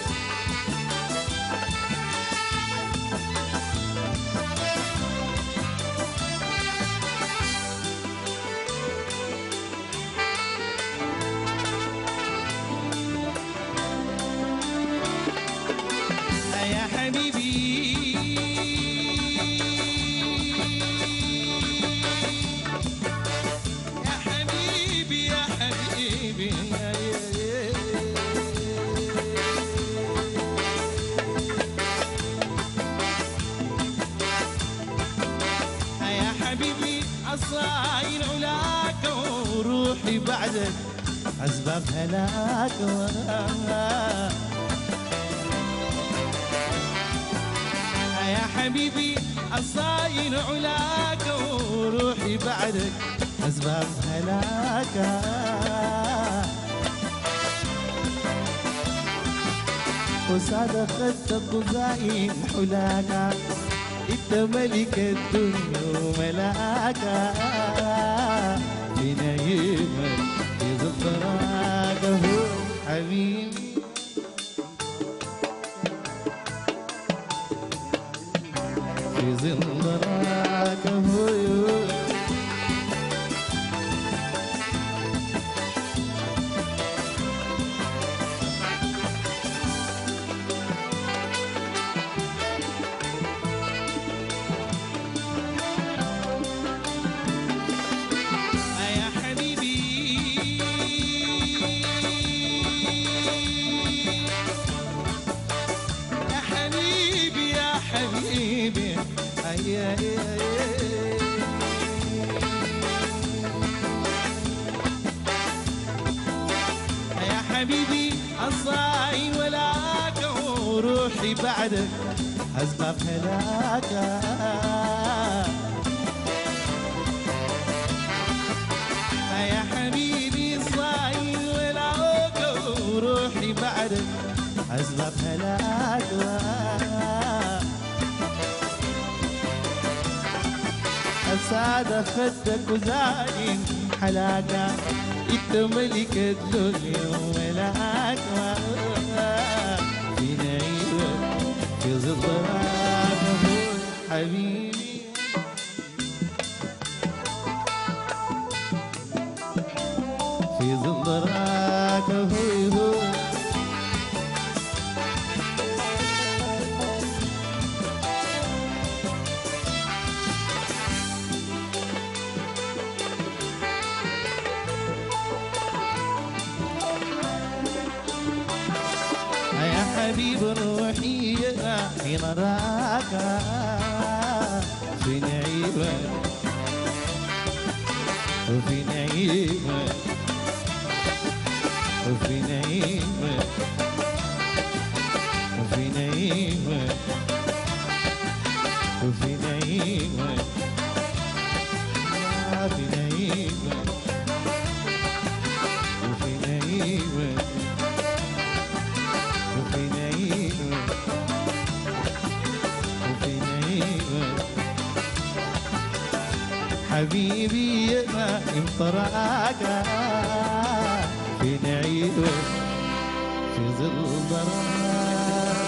صاير علاك وروحي بعدك أسباب هلاك يا حبيبي الصاير علاك وروحي بعدك أسباب هلاك وسعد خدت الضزاين حلاك انت ملك الدنيا وملاكا في نعيمك في ظل ضراك هو حبيبي في ظل ضراك هو روحي بعدك أسباب هلاكها. يا حبيبي صاير والعوقة وروحي بعدك أسباب هلاكها. السعادة خدك وزاين حلاقة انت ملك الدنيا وملاكها. في نعيمك في ظلك حبيبي في ظلك هوي هوي. حبيب روحي حين راك في نعيمك وفي نعيمك وفي نعيمك وفي نعيمك وفي نعيمك وفي نعيمك وفي نعيمك وفي نعيمك وفي نعيمك حبيبي يا نائم طراك في نعيمك في ظل ضراك.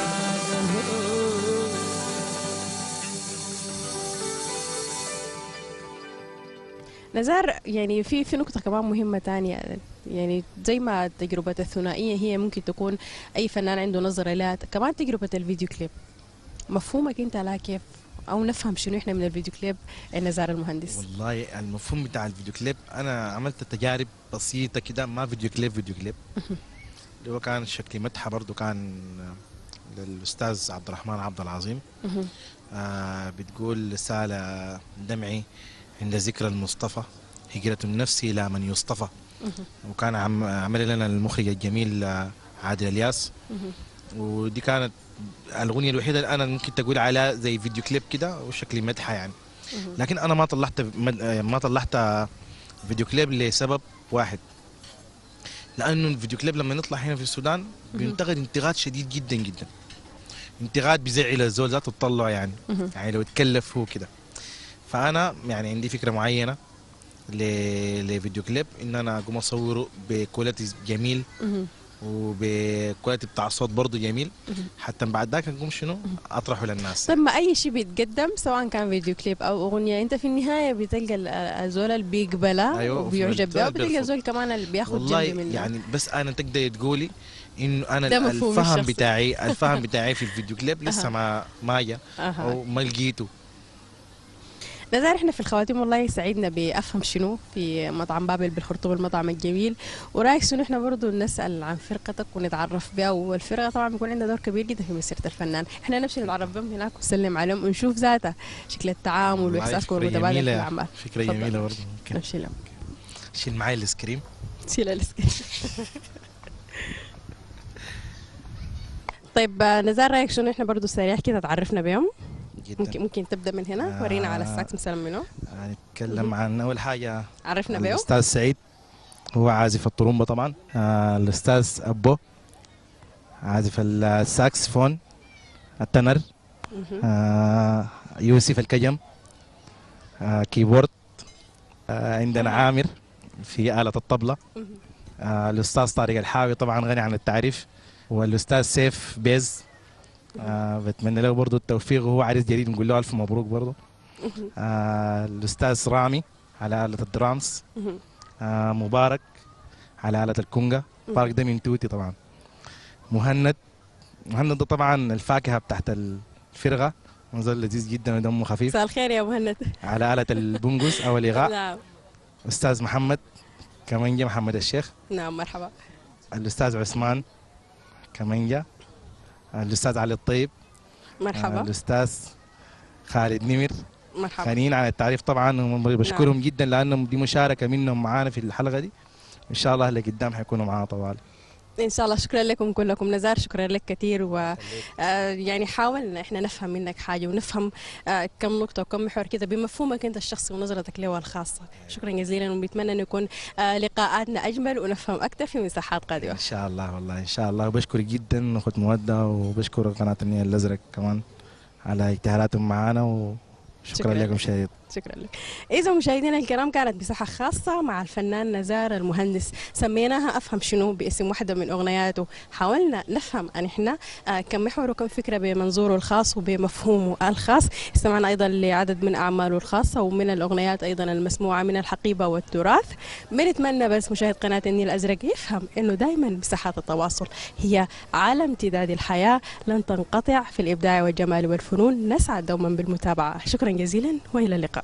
نزار، يعني في في نقطة كمان مهمة تانية، يعني زي ما التجربة الثنائية هي ممكن تكون أي فنان عنده نظرة لها، كمان تجربة الفيديو كليب مفهومك أنت لها كيف؟ أو نفهم شنو إحنا من الفيديو كليب نزار المهندس؟ والله المفهوم بتاع الفيديو كليب أنا عملت تجارب بسيطة كده، ما فيديو كليب فيديو كليب اللي هو كان شكلي مدحة برضو كان للأستاذ عبد الرحمن عبد العظيم. آه بتقول رسالة دمعي عند ذكرى المصطفى هجرة النفس إلى من يصطفى. وكان عم عمل لنا المخرج الجميل عادل الياس. ودي كانت الأغنية الوحيدة اللي أنا ممكن تقول عليها زي فيديو كليب كده وشكلي مدحة يعني. لكن أنا ما طلعت ما طلعت فيديو كليب لسبب واحد، لأنه الفيديو كليب لما نطلع هنا في السودان بينتقد انتقاد شديد جدا جدا، انتقاد بيزعل الزول ذاته تطلع يعني يعني لو اتكلف هو كده. فانا يعني عندي فكره معينه لفيديو كليب ان انا اقوم اصوره بكواليتي جميل وبكواليتي بتاع الصوت برضه جميل، حتى بعد ذاك نقوم شنو اطرحه للناس. طيب ما اي شيء بيتقدم سواء كان فيديو كليب او اغنيه، انت في النهايه بتلقى الزول اللي بيقبلها أيوة وبيعجب بها، وبتلقى الزول كمان اللي بياخذ جنب منها. يعني بس انا تقدر تقولي انه انا الفهم الفهم بتاعي الفهم بتاعي في الفيديو كليب لسه ما ما جا او ما لقيته. نزار، احنا في الخواتيم والله سعيدنا بافهم شنو في مطعم بابل بالخرطوم، المطعم الجميل، ورايك شنو احنا برضه نسال عن فرقتك ونتعرف بها، والفرقه طبعا بيكون عندها دور كبير جدا في مسيره الفنان. احنا نمشي نتعرف بهم هناك ونسلم عليهم ونشوف ذاتها شكل التعامل واحساسكم المتبادل في الاعمال. فكره جميله برضه. نمشي لهم. شيل معي الايس كريم. شيل الايس كريم. طيب نزار، رايك شنو احنا برضه سريع كده تعرفنا بهم؟ جدا. ممكن ممكن تبدا من هنا. آه ورينا على الساكس مثلا منه. هنتكلم عن اول حاجه عرفنا بيه الاستاذ سعيد، هو عازف الطرومبه طبعا. آه الاستاذ ابو عازف الساكسفون التنر. آه يوسف الكجم آه كيبورد. آه عندنا عامر في آلة الطبلة. آه الاستاذ طارق الحاوي طبعا غني عن التعريف، والاستاذ سيف بيز. آه بتمنى له برضه التوفيق، وهو عريس جديد نقول له الف مبروك برضه. آه الاستاذ رامي على آلة الدرامز. آه مبارك على آلة الكونغا. مبارك ده من توتي طبعا. مهند مهند ده طبعا الفاكهة بتاعت الفرقة، منزل لذيذ جدا ودمه خفيف. مساء الخير يا مهند. على آلة البنجوس او الإغاء. نعم. استاذ محمد كمانجا محمد الشيخ. نعم مرحبا. الاستاذ عثمان كمانجا. الاستاذ علي الطيب. مرحبا. الاستاذ خالد نمر. مرحبا. غنيين عن التعريف طبعا، بشكرهم نعم. جدا لانهم دي مشاركه منهم معانا في الحلقه دي، ان شاء الله اللي قدام حيكونوا معانا طوال. ان شاء الله. شكرا لكم كلكم. نزار شكرا لك كثير، و آه، يعني حاولنا احنا نفهم منك حاجه ونفهم آه، كم نقطه وكم محور كذا بمفهومك انت الشخصي ونظرتك له الخاصه. شكرا جزيلا، ونتمنى ان يكون آه، لقاءاتنا اجمل ونفهم اكثر في مساحات قادمه. ان شاء الله، والله ان شاء الله. وبشكر جدا اخت مودة، وبشكر قناه النيل الازرق كمان على اجتهاداتهم معنا، وشكرا شكراً لكم لك. شديد. شكرا لك. إذا مشاهدينا الكرام، كانت مساحة خاصة مع الفنان نزار المهندس، سميناها أفهم شنو باسم واحدة من أغنياته. حاولنا نفهم أن إحنا آه كم محور وكم فكرة بمنظوره الخاص وبمفهومه الخاص. استمعنا أيضا لعدد من أعماله الخاصة ومن الأغنيات أيضا المسموعة من الحقيبة والتراث. بنتمنى بس مشاهد قناة النيل الأزرق يفهم إنه دائما مساحات التواصل هي على امتداد الحياة، لن تنقطع في الإبداع والجمال والفنون. نسعد دوما بالمتابعة. شكرا جزيلا وإلى اللقاء.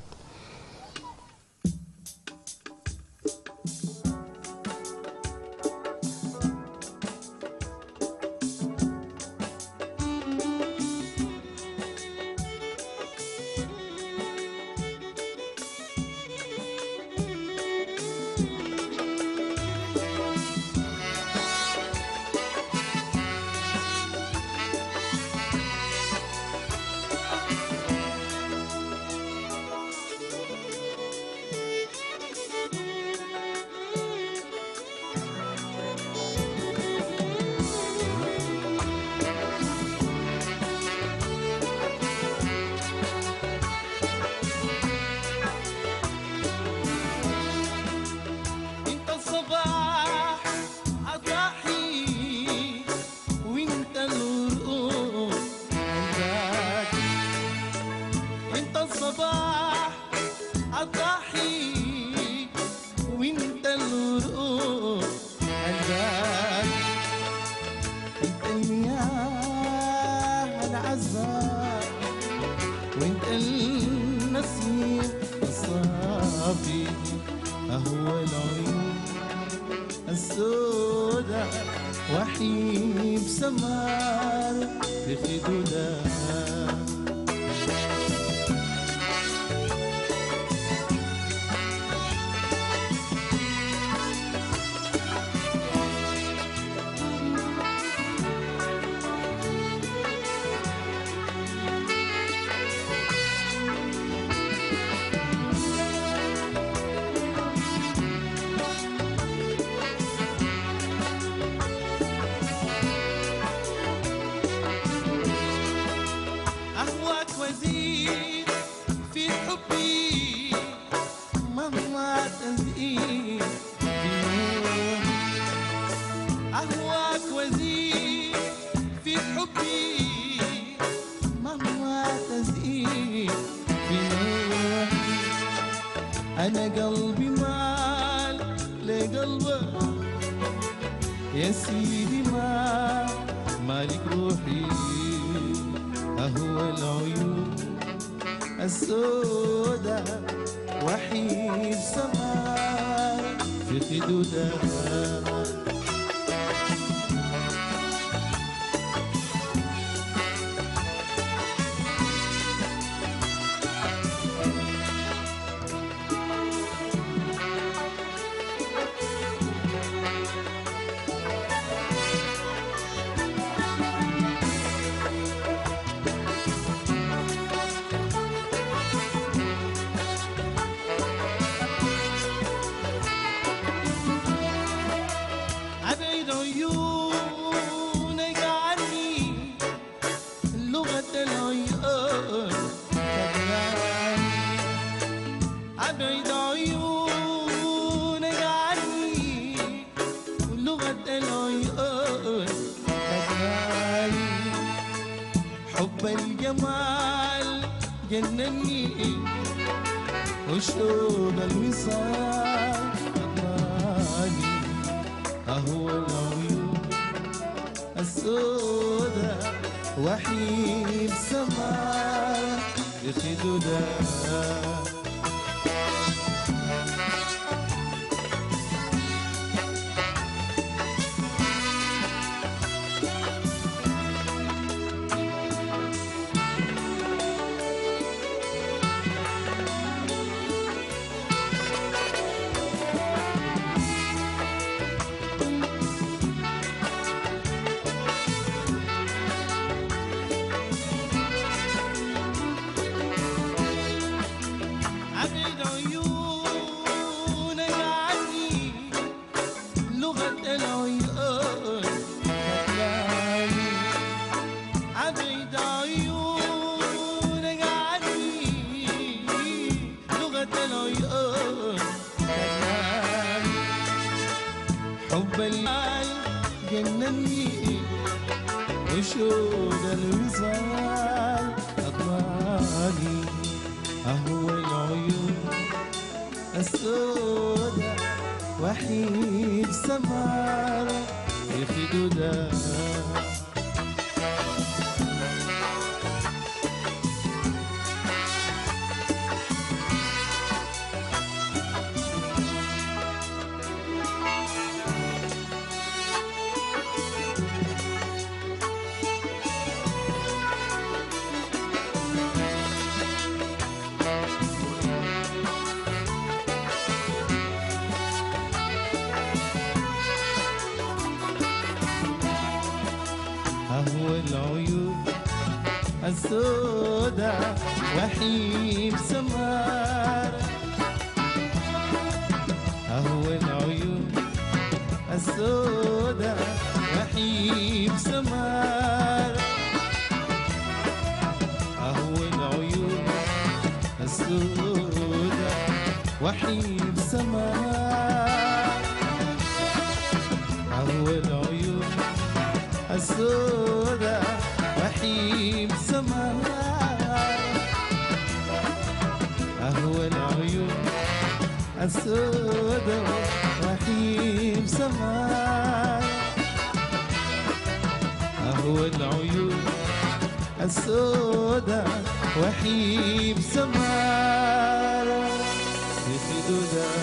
وحيد سمار في خدودها أنا قلبي مال لقلبك يا سيدي، ما مالك روحي أهوى العيون السودة وحيد سمار في خدودها. حب الجمال جنني وشوق الوصال أطراني أهو العيون السودة وحيد سماء بخدودها. وشوق الوصال أضناني أهو العيون السوداء وحيد سمار في خدودها أهو العيون السوداء وحيد سمار أهو العيون السوداء وحيد سمار أهو العيون السوداء وحيد سمار أهو العيون السوداء وحيد سمار أهو العيون السوداء وحيد سمار أهو العيون السوداء وحيد سمار في خدودها